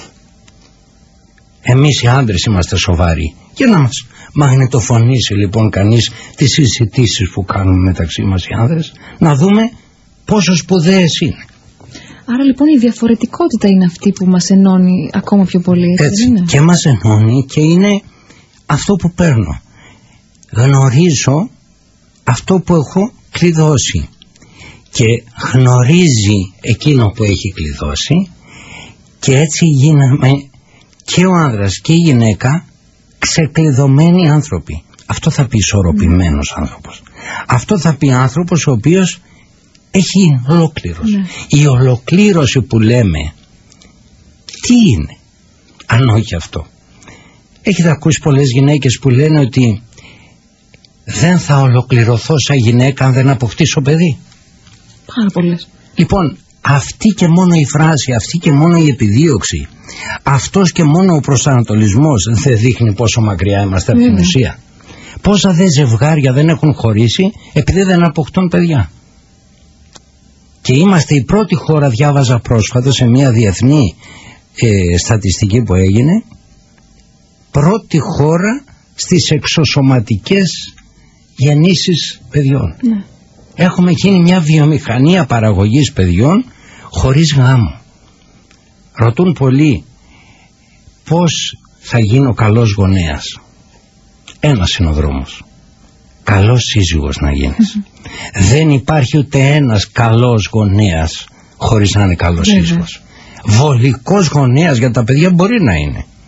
Εμείς οι άντρες είμαστε σοβαροί. Και να μας μαγνητοφωνήσει λοιπόν κανείς τις συζητήσεις που κάνουμε μεταξύ μας οι άνδρες, να δούμε πόσο σπουδαίες είναι. Άρα λοιπόν η διαφορετικότητα είναι αυτή που μας ενώνει ακόμα πιο πολύ. Έτσι, είναι? Και μας ενώνει και είναι αυτό που παίρνω. Γνωρίζω αυτό που έχω κλειδώσει και γνωρίζει εκείνο που έχει κλειδώσει, και έτσι γίναμε και ο άνδρας και η γυναίκα ξεκλειδωμένοι άνθρωποι. Αυτό θα πει ισορροπημένος άνθρωπος. Αυτό θα πει άνθρωπος ο οποίος έχει ολοκλήρωση. Η ολοκλήρωση που λέμε, τι είναι αν όχι αυτό? Έχετε ακούσει πολλές γυναίκες που λένε ότι δεν θα ολοκληρωθώ σαν γυναίκα αν δεν αποκτήσω παιδί? Πάρα πολλές. Λοιπόν, αυτή και μόνο η φράση, αυτή και μόνο η επιδίωξη, αυτός και μόνο ο προσανατολισμός δεν δείχνει πόσο μακριά είμαστε από την ουσία. Πόσα δε ζευγάρια δεν έχουν χωρίσει επειδή δεν αποκτούν παιδιά. Και είμαστε η πρώτη χώρα, διάβαζα πρόσφατα σε μια διεθνή στατιστική που έγινε, πρώτη χώρα στις εξωσωματικές γεννήσεις παιδιών. Έχουμε γίνει μια βιομηχανία παραγωγής παιδιών χωρίς γάμο. Ρωτούν πολλοί πώς θα γίνω καλός γονέας. Ένας είναι ο δρόμος. Καλός σύζυγος να γίνεις. Δεν υπάρχει ούτε ένας καλός γονέας χωρίς να είναι καλός σύζυγος. Βολικός γονέας για τα παιδιά μπορεί να είναι.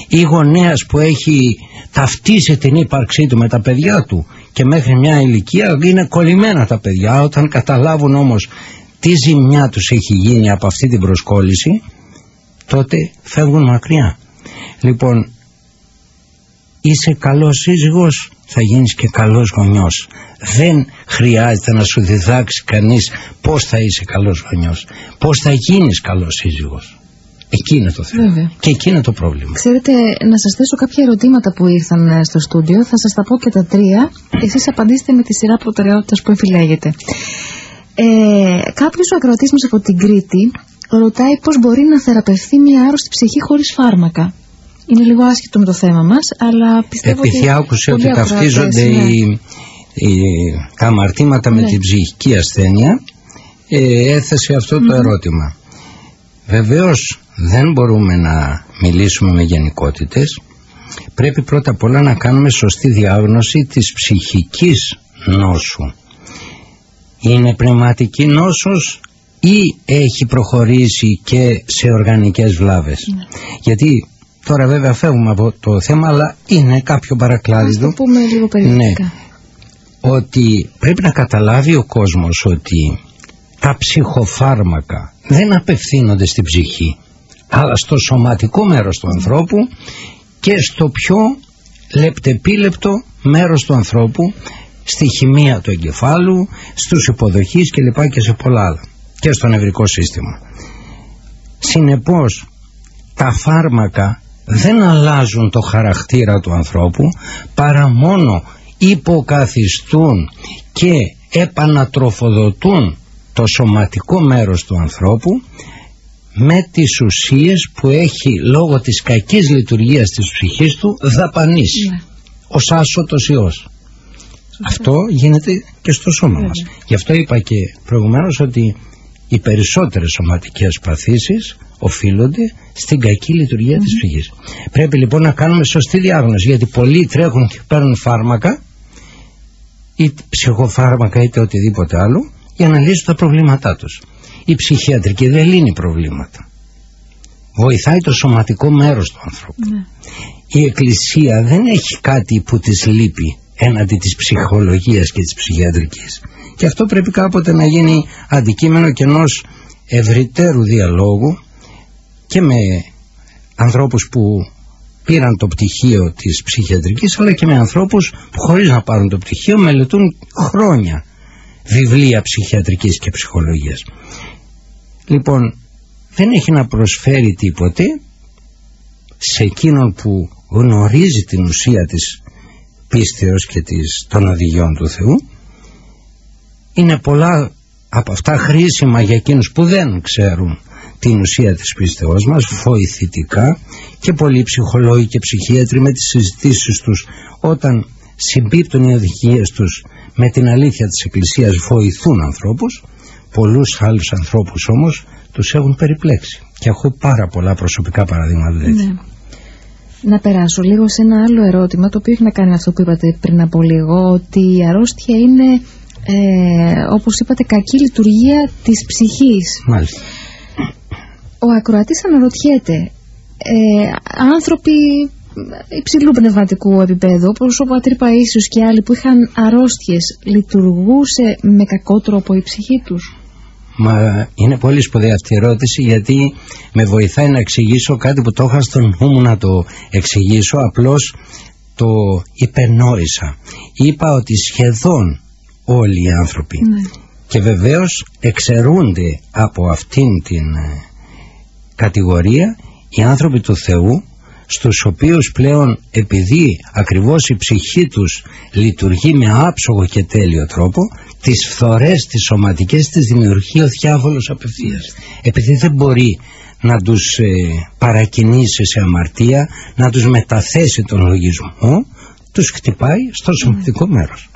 ή γονέας που έχει ταυτίσει την ύπαρξή του με τα παιδιά του και μέχρι μια ηλικία είναι κολλημένα τα παιδιά. Όταν καταλάβουν όμως τι ζημιά τους έχει γίνει από αυτή την προσκόλληση, τότε φεύγουν μακριά. Λοιπόν, είσαι καλός σύζυγος, θα γίνεις και καλός γονιός. Δεν χρειάζεται να σου διδάξει κανείς πώς θα είσαι καλός γονιός, πώς θα γίνεις καλός σύζυγος. Εκεί είναι το θέμα. Βέβαια. Και εκεί είναι το πρόβλημα. Ξέρετε, να σας θέσω κάποια ερωτήματα που ήρθαν στο στούντιο. Θα σας τα πω και τα τρία. Εσείς απαντήστε με τη σειρά προτεραιότητας που επιλέγετε. Κάποιος ο ακροατής μας από την Κρήτη ρωτάει πώς μπορεί να θεραπευθεί μια άρρωστη ψυχή χωρίς φάρμακα. Είναι λίγο άσχετο με το θέμα μας, αλλά πιστεύω επειδή άκουσε ότι ταυτίζονται τα αμαρτήματα με την ψυχική ασθένεια, έθεσε αυτό το ερώτημα. Βεβαίως δεν μπορούμε να μιλήσουμε με γενικότητες. Πρέπει πρώτα απ' όλα να κάνουμε σωστή διάγνωση της ψυχικής νόσου. Είναι πνευματική νόσος ή έχει προχωρήσει και σε οργανικές βλάβες? Γιατί τώρα βέβαια φεύγουμε από το θέμα, αλλά είναι κάποιο παρακλάδιδο. Ας το πούμε λίγο περιοδικά. Ναι, ότι πρέπει να καταλάβει ο κόσμος ότι τα ψυχοφάρμακα δεν απευθύνονται στην ψυχή, αλλά στο σωματικό μέρος του ανθρώπου και στο πιο λεπτεπίλεπτο μέρος του ανθρώπου, στη χημεία του εγκεφάλου, στους υποδοχείς κλπ. Και σε πολλά άλλα, και στο νευρικό σύστημα. Συνεπώς τα φάρμακα δεν αλλάζουν το χαρακτήρα του ανθρώπου, παρά μόνο υποκαθιστούν και επανατροφοδοτούν το σωματικό μέρος του ανθρώπου με τις ουσίες που έχει λόγω της κακής λειτουργίας της ψυχής του δαπανίσει, ως άσωτος ιός. Αυτό γίνεται και στο σώμα μας. Γι' αυτό είπα και προηγουμένως ότι οι περισσότερες σωματικές παθήσεις οφείλονται στην κακή λειτουργία της ψυχής. Πρέπει λοιπόν να κάνουμε σωστή διάγνωση, γιατί πολλοί τρέχουν και παίρνουν φάρμακα, είτε ψυχοφάρμακα είτε οτιδήποτε άλλο, για να λύσουν τα προβλήματά τους. Η ψυχιατρική δεν λύνει προβλήματα. Βοηθάει το σωματικό μέρος του ανθρώπου. Η Εκκλησία δεν έχει κάτι που της λείπει έναντι της ψυχολογίας και της ψυχιατρικής. Και αυτό πρέπει κάποτε να γίνει αντικείμενο και ενός ευρυτέρου διαλόγου και με ανθρώπους που πήραν το πτυχίο της ψυχιατρικής, αλλά και με ανθρώπους που χωρίς να πάρουν το πτυχίο μελετούν χρόνια βιβλία ψυχιατρικής και ψυχολογίας. Λοιπόν, δεν έχει να προσφέρει τίποτε σε εκείνον που γνωρίζει την ουσία της πίστεως και των οδηγιών του Θεού. Είναι πολλά από αυτά χρήσιμα για εκείνους που δεν ξέρουν την ουσία της πίστεώς μας, βοηθητικά, και πολλοί ψυχολόγοι και ψυχίατροι με τις συζητήσεις τους, όταν συμπίπτουν οι οδηγίες τους με την αλήθεια της Εκκλησίας, βοηθούν ανθρώπους. Πολλούς άλλους ανθρώπους όμως τους έχουν περιπλέξει, και έχω πάρα πολλά προσωπικά παραδείγματα τέτοια. Ναι. Να περάσω λίγο σε ένα άλλο ερώτημα, το οποίο έχει να κάνει με αυτό που είπατε πριν από λίγο, ότι η αρρώστια είναι όπως είπατε κακή λειτουργία της ψυχής. Μάλιστα. Ο ακροατής αναρωτιέται, άνθρωποι υψηλού πνευματικού επίπεδου, όπως ο πατήρ Παΐσιος και άλλοι που είχαν αρρώστιες, λειτουργούσε με κακό τρόπο η ψυχή τους? Μα είναι πολύ σπουδαία αυτή η ερώτηση, γιατί με βοηθάει να εξηγήσω κάτι που το είχα στο νου μου να το εξηγήσω, απλώς το υπενόησα. Είπα ότι σχεδόν όλοι οι άνθρωποι, και βεβαίως εξαιρούνται από αυτήν την κατηγορία οι άνθρωποι του Θεού, στους οποίους πλέον, επειδή ακριβώς η ψυχή τους λειτουργεί με άψογο και τέλειο τρόπο, τις φθορές, τις σωματικές, τις δημιουργεί ο διάβολος απευθείας. Επειδή δεν μπορεί να τους παρακινήσει σε αμαρτία, να τους μεταθέσει τον λογισμό, τους χτυπάει στο σωματικό μέρος.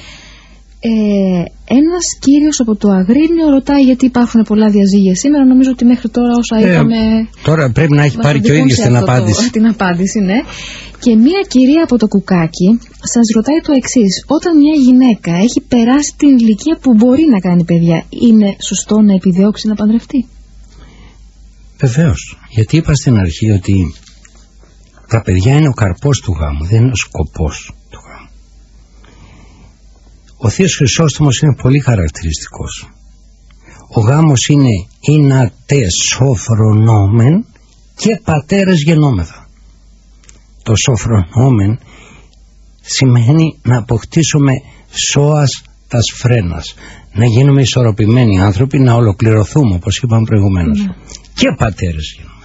Ένας κύριος από το Αγρίνιο ρωτάει γιατί υπάρχουν πολλά διαζύγια σήμερα. Νομίζω ότι μέχρι τώρα όσα είπαμε, τώρα πρέπει να έχει πάρει και ο ίδιος την απάντηση. Την απάντηση, ναι. Και μία κυρία από το Κουκάκι σας ρωτάει το εξής: όταν μια γυναίκα έχει περάσει την ηλικία που μπορεί να κάνει παιδιά, είναι σωστό να επιδιώξει να παντρευτεί? Βεβαίως, γιατί είπα στην αρχή ότι Τα παιδιά είναι ο καρπός του γάμου, δεν είναι ο σκοπός του γάμου. Ο Θείος Χρυσόστομος είναι πολύ χαρακτηριστικός. Ο γάμος είναι «Ίνατε σοφρονόμεν και πατέρες γεννόμεθα». Το σοφρονόμεν σημαίνει να αποκτήσουμε σώας τας φρένας, να γίνουμε ισορροπημένοι άνθρωποι, να ολοκληρωθούμε, όπως είπαμε προηγουμένως. Και πατέρες γεννόμεθα.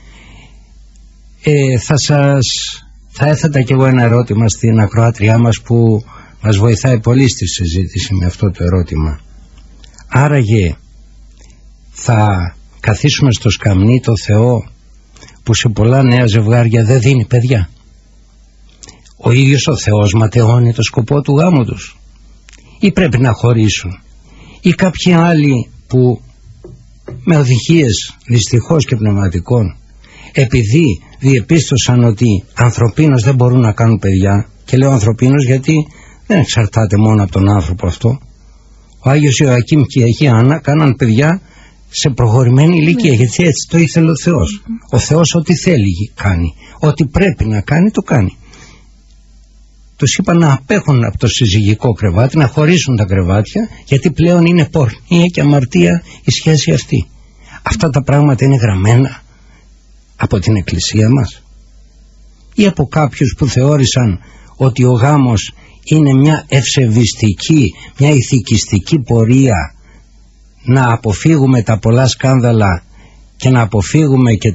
Θα έθετα κι εγώ ένα ερώτημα στην ακροάτριά μας που μας βοηθάει πολύ στη συζήτηση με αυτό το ερώτημα. Άραγε θα καθίσουμε στο σκαμνί το Θεό που σε πολλά νέα ζευγάρια δεν δίνει παιδιά? Ο ίδιος ο Θεός ματαιώνει το σκοπό του γάμου τους, ή πρέπει να χωρίσουν, ή κάποιοι άλλοι που με οδηγίες δυστυχώς και πνευματικών, επειδή διεπίστωσαν ότι ανθρωπίνως δεν μπορούν να κάνουν παιδιά, και λέω ανθρωπίνως γιατί δεν εξαρτάται μόνο από τον άνθρωπο αυτό. Ο Άγιος Ιωακήμ και η Αγία Άννα κάναν παιδιά σε προχωρημένη ηλικία, γιατί έτσι το ήθελε ο Θεός. Ο Θεός ό,τι θέλει κάνει, ό,τι πρέπει να κάνει το κάνει. Τους είπα να απέχουν από το συζυγικό κρεβάτι, να χωρίσουν τα κρεβάτια, γιατί πλέον είναι πορνεία και αμαρτία η σχέση αυτή. Αυτά τα πράγματα είναι γραμμένα από την Εκκλησία μας ή από κάποιους που θεώρησαν ότι ο γάμος είναι μια ευσεβιστική, μια ηθικιστική πορεία, να αποφύγουμε τα πολλά σκάνδαλα και να αποφύγουμε και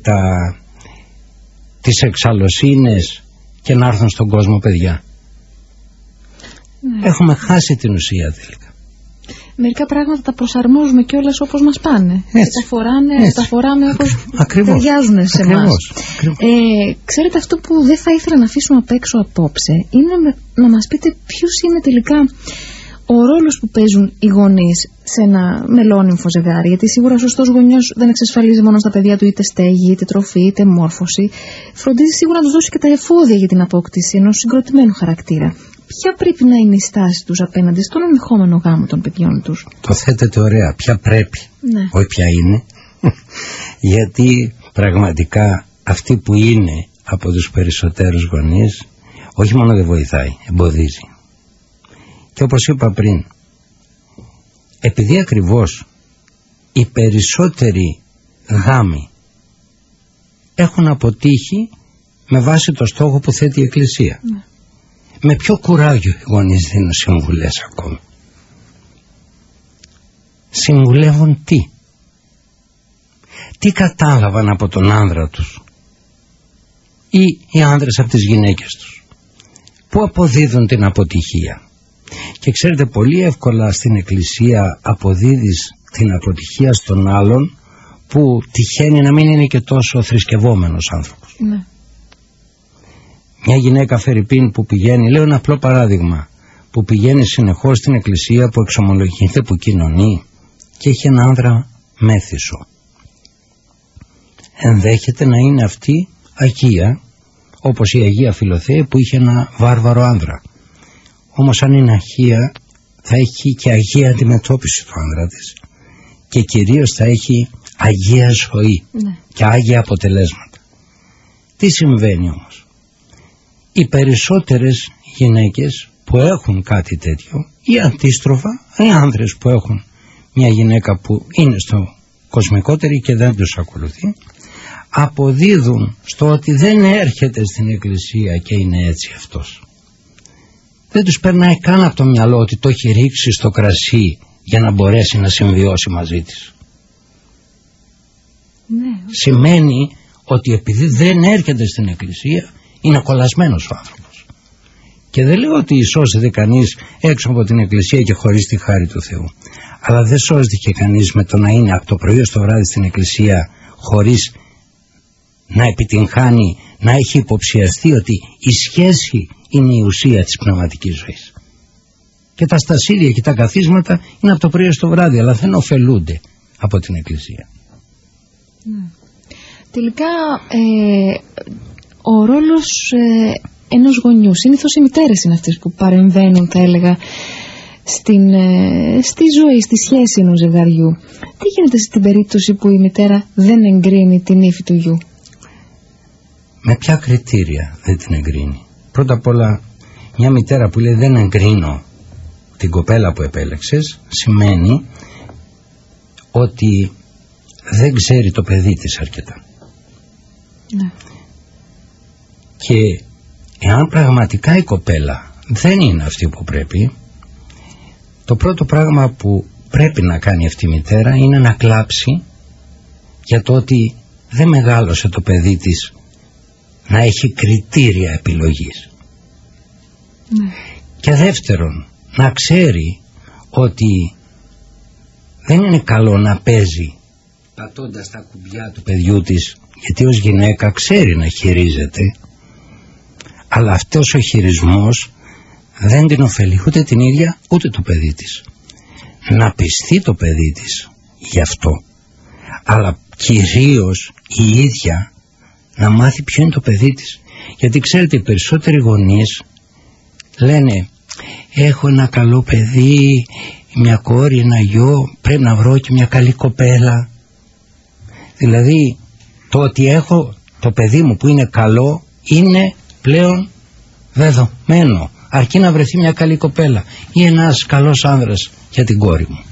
τις εξαλλοσύνες και να έρθουν στον κόσμο παιδιά. Έχουμε χάσει την ουσία τελικά. Μερικά πράγματα τα προσαρμόζουμε κιόλας όπως μας πάνε. Τα φοράμε όπως ταιριάζουν σε εμάς. Ξέρετε, αυτό που δεν θα ήθελα να αφήσουμε απ' έξω απόψε είναι να μας πείτε ποιος είναι τελικά ο ρόλος που παίζουν οι γονείς σε ένα μελώνυμφο ζευγάρι. Γιατί σίγουρα ο σωστός γονιός δεν εξασφαλίζει μόνο στα παιδιά του είτε στέγη, είτε τροφή, είτε μόρφωση. Φροντίζει σίγουρα να τους δώσει και τα εφόδια για την απόκτηση ενός συγκροτημένου χαρακτήρα. Ποια πρέπει να είναι η στάση τους απέναντι στον ενδεχόμενο γάμο των παιδιών τους? Το θέτετε ωραία. Ποια πρέπει, όχι ποια είναι. Γιατί πραγματικά αυτή που είναι από τους περισσότερους γονείς όχι μόνο δεν βοηθάει, εμποδίζει. Και όπως είπα πριν, επειδή ακριβώς οι περισσότεροι γάμοι έχουν αποτύχει με βάση το στόχο που θέτει η Εκκλησία. Με ποιο κουράγιο οι γονείς δίνουν συμβουλές ακόμη? Συμβουλεύουν τι κατάλαβαν από τον άνδρα τους ή οι άνδρες από τις γυναίκες τους, που αποδίδουν την αποτυχία. Και ξέρετε, πολύ εύκολα στην Εκκλησία αποδίδεις την αποτυχία στον άλλον που τυχαίνει να μην είναι και τόσο θρησκευόμενος άνθρωπος. Μια γυναίκα φερειπίν που πηγαίνει, λέω ένα απλό παράδειγμα, που πηγαίνει συνεχώς στην εκκλησία, που εξομολογείται, που κοινωνεί και έχει ένα άνδρα μέθησο, ενδέχεται να είναι αυτή αγία, όπως η Αγία Φιλοθέα που είχε ένα βάρβαρο άνδρα. Όμως αν είναι αγία θα έχει και αγία αντιμετώπιση του άνδρα της και κυρίως θα έχει αγία ζωή και άγια αποτελέσματα. Τι συμβαίνει όμως? Οι περισσότερες γυναίκες που έχουν κάτι τέτοιο ή αντίστροφα οι άνδρες που έχουν μια γυναίκα που είναι στο κοσμικότερη και δεν τους ακολουθεί, αποδίδουν στο ότι δεν έρχεται στην εκκλησία και είναι έτσι αυτός. Δεν τους περνάει καν από το μυαλό ότι το έχει ρίξει στο κρασί για να μπορέσει να συμβιώσει μαζί της. Σημαίνει ότι επειδή δεν έρχεται στην εκκλησία είναι κολλασμένος ο άνθρωπος. Και δεν λέω ότι σώζεται κανείς έξω από την εκκλησία και χωρίς τη χάρη του Θεού, αλλά δεν σώζεται και κανείς με το να είναι από το πρωί ως το βράδυ στην εκκλησία χωρίς να επιτυγχάνει, να έχει υποψιαστεί ότι η σχέση είναι η ουσία της πνευματικής ζωής. Και τα στασίδια και τα καθίσματα είναι από το πρωί ως το βράδυ, αλλά δεν ωφελούνται από την εκκλησία. Τελικά ο ρόλος ενός γονιού, συνήθως οι μητέρες είναι αυτές που παρεμβαίνουν, θα έλεγα, στη ζωή, στη σχέση ενός ζευγαριού. Τι γίνεται στην περίπτωση που η μητέρα δεν εγκρίνει την ύφη του γιου? Με ποια κριτήρια δεν την εγκρίνει? Πρώτα απ' όλα, μια μητέρα που λέει δεν εγκρίνω την κοπέλα που επέλεξες, σημαίνει ότι δεν ξέρει το παιδί της αρκετά. Ναι. Και εάν πραγματικά η κοπέλα δεν είναι αυτή που πρέπει, το πρώτο πράγμα που πρέπει να κάνει αυτή η μητέρα είναι να κλάψει για το ότι δεν μεγάλωσε το παιδί της να έχει κριτήρια επιλογής. Ναι. Και δεύτερον, να ξέρει ότι δεν είναι καλό να παίζει πατώντας τα κουμπιά του παιδιού της, γιατί ως γυναίκα ξέρει να χειρίζεται, αλλά αυτός ο χειρισμός δεν την ωφελεί ούτε την ίδια ούτε το παιδί της. Να πιστεί το παιδί της γι' αυτό, αλλά κυρίως η ίδια να μάθει ποιο είναι το παιδί της. Γιατί ξέρετε, οι περισσότεροι γονείς λένε έχω ένα καλό παιδί, μια κόρη, ένα γιο, πρέπει να βρω και μια καλή κοπέλα. Δηλαδή το ότι έχω το παιδί μου που είναι καλό είναι πλέον δεδομένο, αρκεί να βρεθεί μια καλή κοπέλα ή ένας καλός άνδρας για την κόρη μου.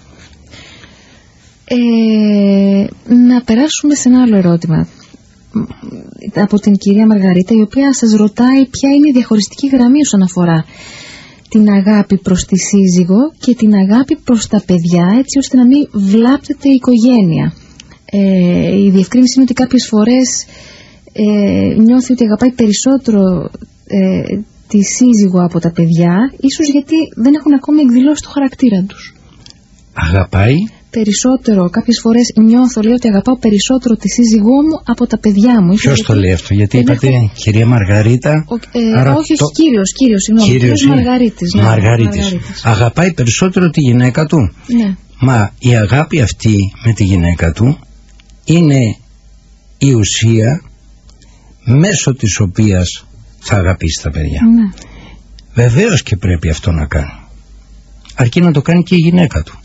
Να περάσουμε σε ένα άλλο ερώτημα από την κυρία Μαργαρίτα, η οποία σας ρωτάει ποια είναι η διαχωριστική γραμμή όσον αφορά την αγάπη προς τη σύζυγο και την αγάπη προς τα παιδιά, έτσι ώστε να μην βλάπτεται η οικογένεια. Η διευκρίνηση είναι ότι κάποιες φορές νιώθει ότι αγαπάει περισσότερο τη σύζυγο από τα παιδιά, ίσως γιατί δεν έχουν ακόμη εκδηλώσει το χαρακτήρα τους. Αγαπάει περισσότερο, κάποιες φορές νιώθω, λέει, ότι αγαπάω περισσότερο τη σύζυγό μου από τα παιδιά μου. Ποιος το λέει αυτό? Γιατί είπατε κυρία Μαργαρίτα. Όχι, κύριος, συγγνώμη. Κύριος Μαργαρίτης. Ναι, Μαργαρίτης. Αγαπάει περισσότερο τη γυναίκα του. Ναι. Μα η αγάπη αυτή με τη γυναίκα του είναι η ουσία μέσω της οποίας θα αγαπήσει τα παιδιά. Ναι. Βεβαίως και πρέπει αυτό να κάνει, αρκεί να το κάνει και η γυναίκα του.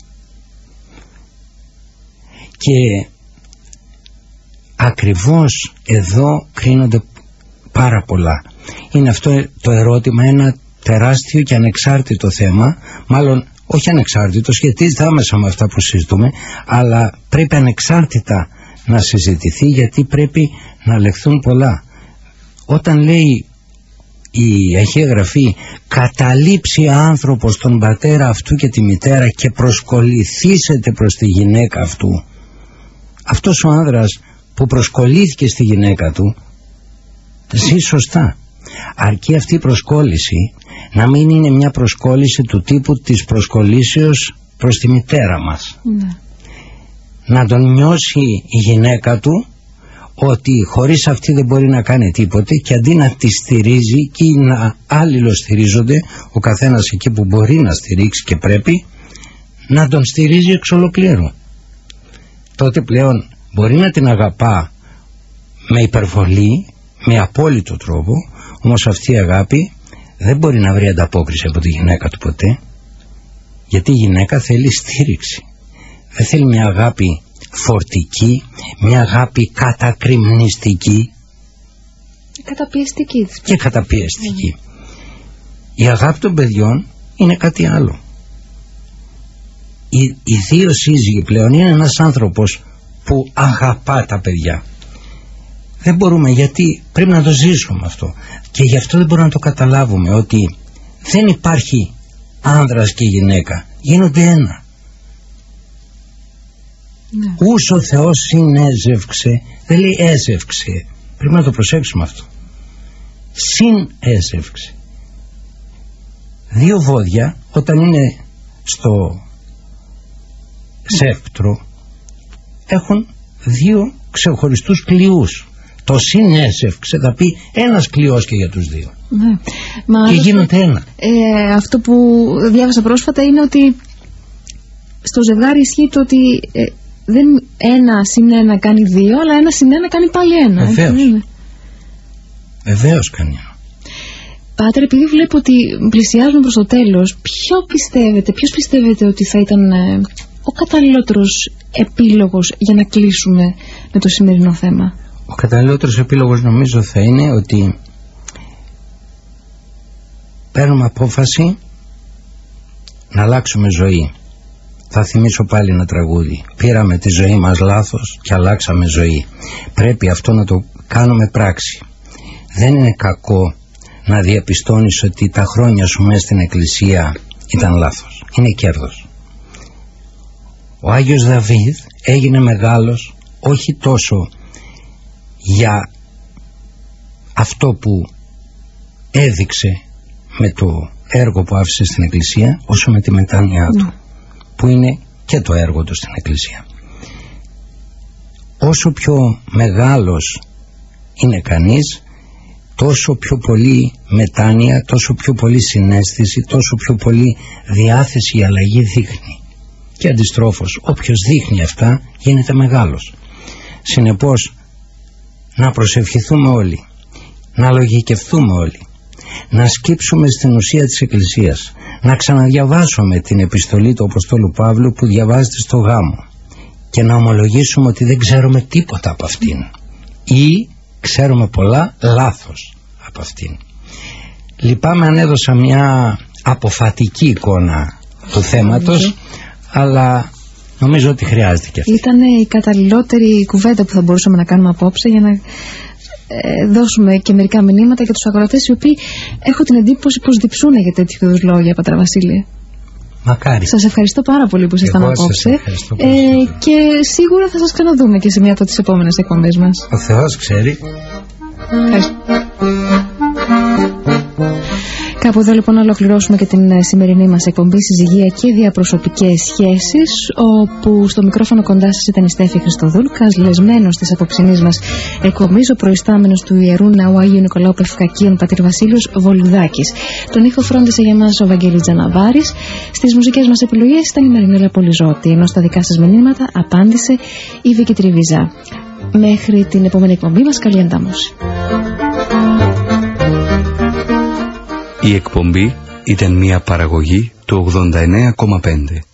Και ακριβώς εδώ κρίνονται πάρα πολλά. Είναι αυτό το ερώτημα ένα τεράστιο και ανεξάρτητο θέμα, μάλλον όχι ανεξάρτητο, σχετίζεται άμεσα με αυτά που συζητούμε, αλλά πρέπει ανεξάρτητα να συζητηθεί, γιατί πρέπει να λεχθούν πολλά. Όταν λέει η Αγία Γραφή καταλείψει άνθρωπος τον πατέρα αυτού και τη μητέρα και προσκοληθήσεται προς τη γυναίκα αυτού, αυτός ο άνδρας που προσκολήθηκε στη γυναίκα του ζει σωστά, αρκεί αυτή η προσκόλληση να μην είναι μια προσκόλληση του τύπου της προσκολήσεως προς τη μητέρα μας. Ναι. Να τον νιώσει η γυναίκα του ότι χωρίς αυτή δεν μπορεί να κάνει τίποτε, και αντί να τη στηρίζει και να αλληλοστηρίζονται ο καθένας εκεί που μπορεί να στηρίξει και πρέπει, να τον στηρίζει εξ ολοκλήρου. Τότε πλέον μπορεί να την αγαπά με υπερβολή, με απόλυτο τρόπο, όμως αυτή η αγάπη δεν μπορεί να βρει ανταπόκριση από τη γυναίκα του ποτέ, γιατί η γυναίκα θέλει στήριξη, δεν θέλει μια αγάπη φορτική, μια αγάπη κατακριμνιστική και καταπιεστική. Η αγάπη των παιδιών είναι κάτι άλλο. Οι δύο σύζυγοι πλέον είναι ένας άνθρωπος που αγαπά τα παιδιά. Δεν μπορούμε, γιατί πρέπει να το ζήσουμε αυτό, και γι' αυτό δεν μπορούμε να το καταλάβουμε, ότι δεν υπάρχει άνδρας και γυναίκα, γίνονται ένα. Ναι. Ούς ο Θεός συνέζευξε, δεν λέει έζευξε, πρέπει να το προσέξουμε αυτό. Συνέζευξε. Δύο βόδια όταν είναι στο σεύκτρο έχουν δύο ξεχωριστούς κλειούς. Το συνέζευξε θα πει ένας κλειός και για τους δύο. Ναι. Μα και γίνονται ένα. Αυτό που διάβασα πρόσφατα είναι ότι στο ζευγάρι ισχύει το ότι δεν ένα συν ένα κάνει δύο, αλλά ένα συν ένα κάνει πάλι ένα. Βεβαίως κάνει ένα. Πάτερ, επειδή βλέπω ότι πλησιάζουμε προς το τέλος, ποιος πιστεύετε ότι θα ήταν ο καταλληλότερος επίλογος για να κλείσουμε με το σημερινό θέμα? Ο καταλληλότερος επίλογος νομίζω θα είναι ότι παίρνουμε απόφαση να αλλάξουμε ζωή. Θα θυμίσω πάλι ένα τραγούδι. Πήραμε τη ζωή μας λάθος και αλλάξαμε ζωή. Πρέπει αυτό να το κάνουμε πράξη. Δεν είναι κακό να διαπιστώνεις ότι τα χρόνια σου μέσα στην εκκλησία ήταν λάθος. Είναι κέρδος. Ο Άγιος Δαβίδ έγινε μεγάλος όχι τόσο για αυτό που έδειξε με το έργο που άφησε στην εκκλησία, όσο με τη μετάνοιά του, που είναι και το έργο του στην εκκλησία. Όσο πιο μεγάλος είναι κανείς, τόσο πιο πολύ μετάνοια, τόσο πιο πολύ συναίσθηση, τόσο πιο πολύ διάθεση η αλλαγή δείχνει. Και αντιστρόφως, όποιος δείχνει αυτά γίνεται μεγάλος. Συνεπώς, να προσευχηθούμε όλοι, να λογικευτούμε όλοι, να σκύψουμε στην ουσία της Εκκλησίας, να ξαναδιαβάσουμε την επιστολή του Αποστόλου Παύλου που διαβάζεται στο Γάμο και να ομολογήσουμε ότι δεν ξέρουμε τίποτα από αυτήν ή ξέρουμε πολλά λάθος από αυτήν. Λυπάμαι αν έδωσα μια αποφατική εικόνα του θέματος, αλλά νομίζω ότι χρειάζεται και αυτή. Ήταν η καταλληλότερη κουβέντα που θα μπορούσαμε να κάνουμε απόψε για να δώσουμε και μερικά μηνύματα για τους ακροατές, οι οποίοι έχω την εντύπωση πως διψούν για τέτοιου είδους λόγια, πατρά Βασίλη. Μακάρι. Σας ευχαριστώ πάρα πολύ που ήσασταν απόψε και σίγουρα θα σας ξαναδούμε και σε μια από τις επόμενες εκπομπές μας. Ο Θεός ξέρει. Ευχαριστώ. Κάπου εδώ λοιπόν να ολοκληρώσουμε και την σημερινή μας εκπομπή Συζυγεία και Διαπροσωπικές Σχέσεις, όπου στο μικρόφωνο κοντά σας ήταν η Στέφη Χριστοδούλ, καλεσμένος της απόψινής μας εκπομπής ο προϊστάμενος του Ιερού Ναού Αγίου Νικολάου Πευκακίων πατήρ Βασίλειος Βολουδάκης. Τον ήχο φρόντισε για μας ο Βαγγέλης Τζαναβάρης. Στις μουσικές μας επιλογές ήταν η Μαρινέλα Πολυζώτη, ενώ στα δικά σας μηνύματα απάντησε η Βίκη Τριβιζά. Μέχρι την επόμενη εκπομπή μας, καλή εντάμωση. Η εκπομπή ήταν μια παραγωγή του 89,5.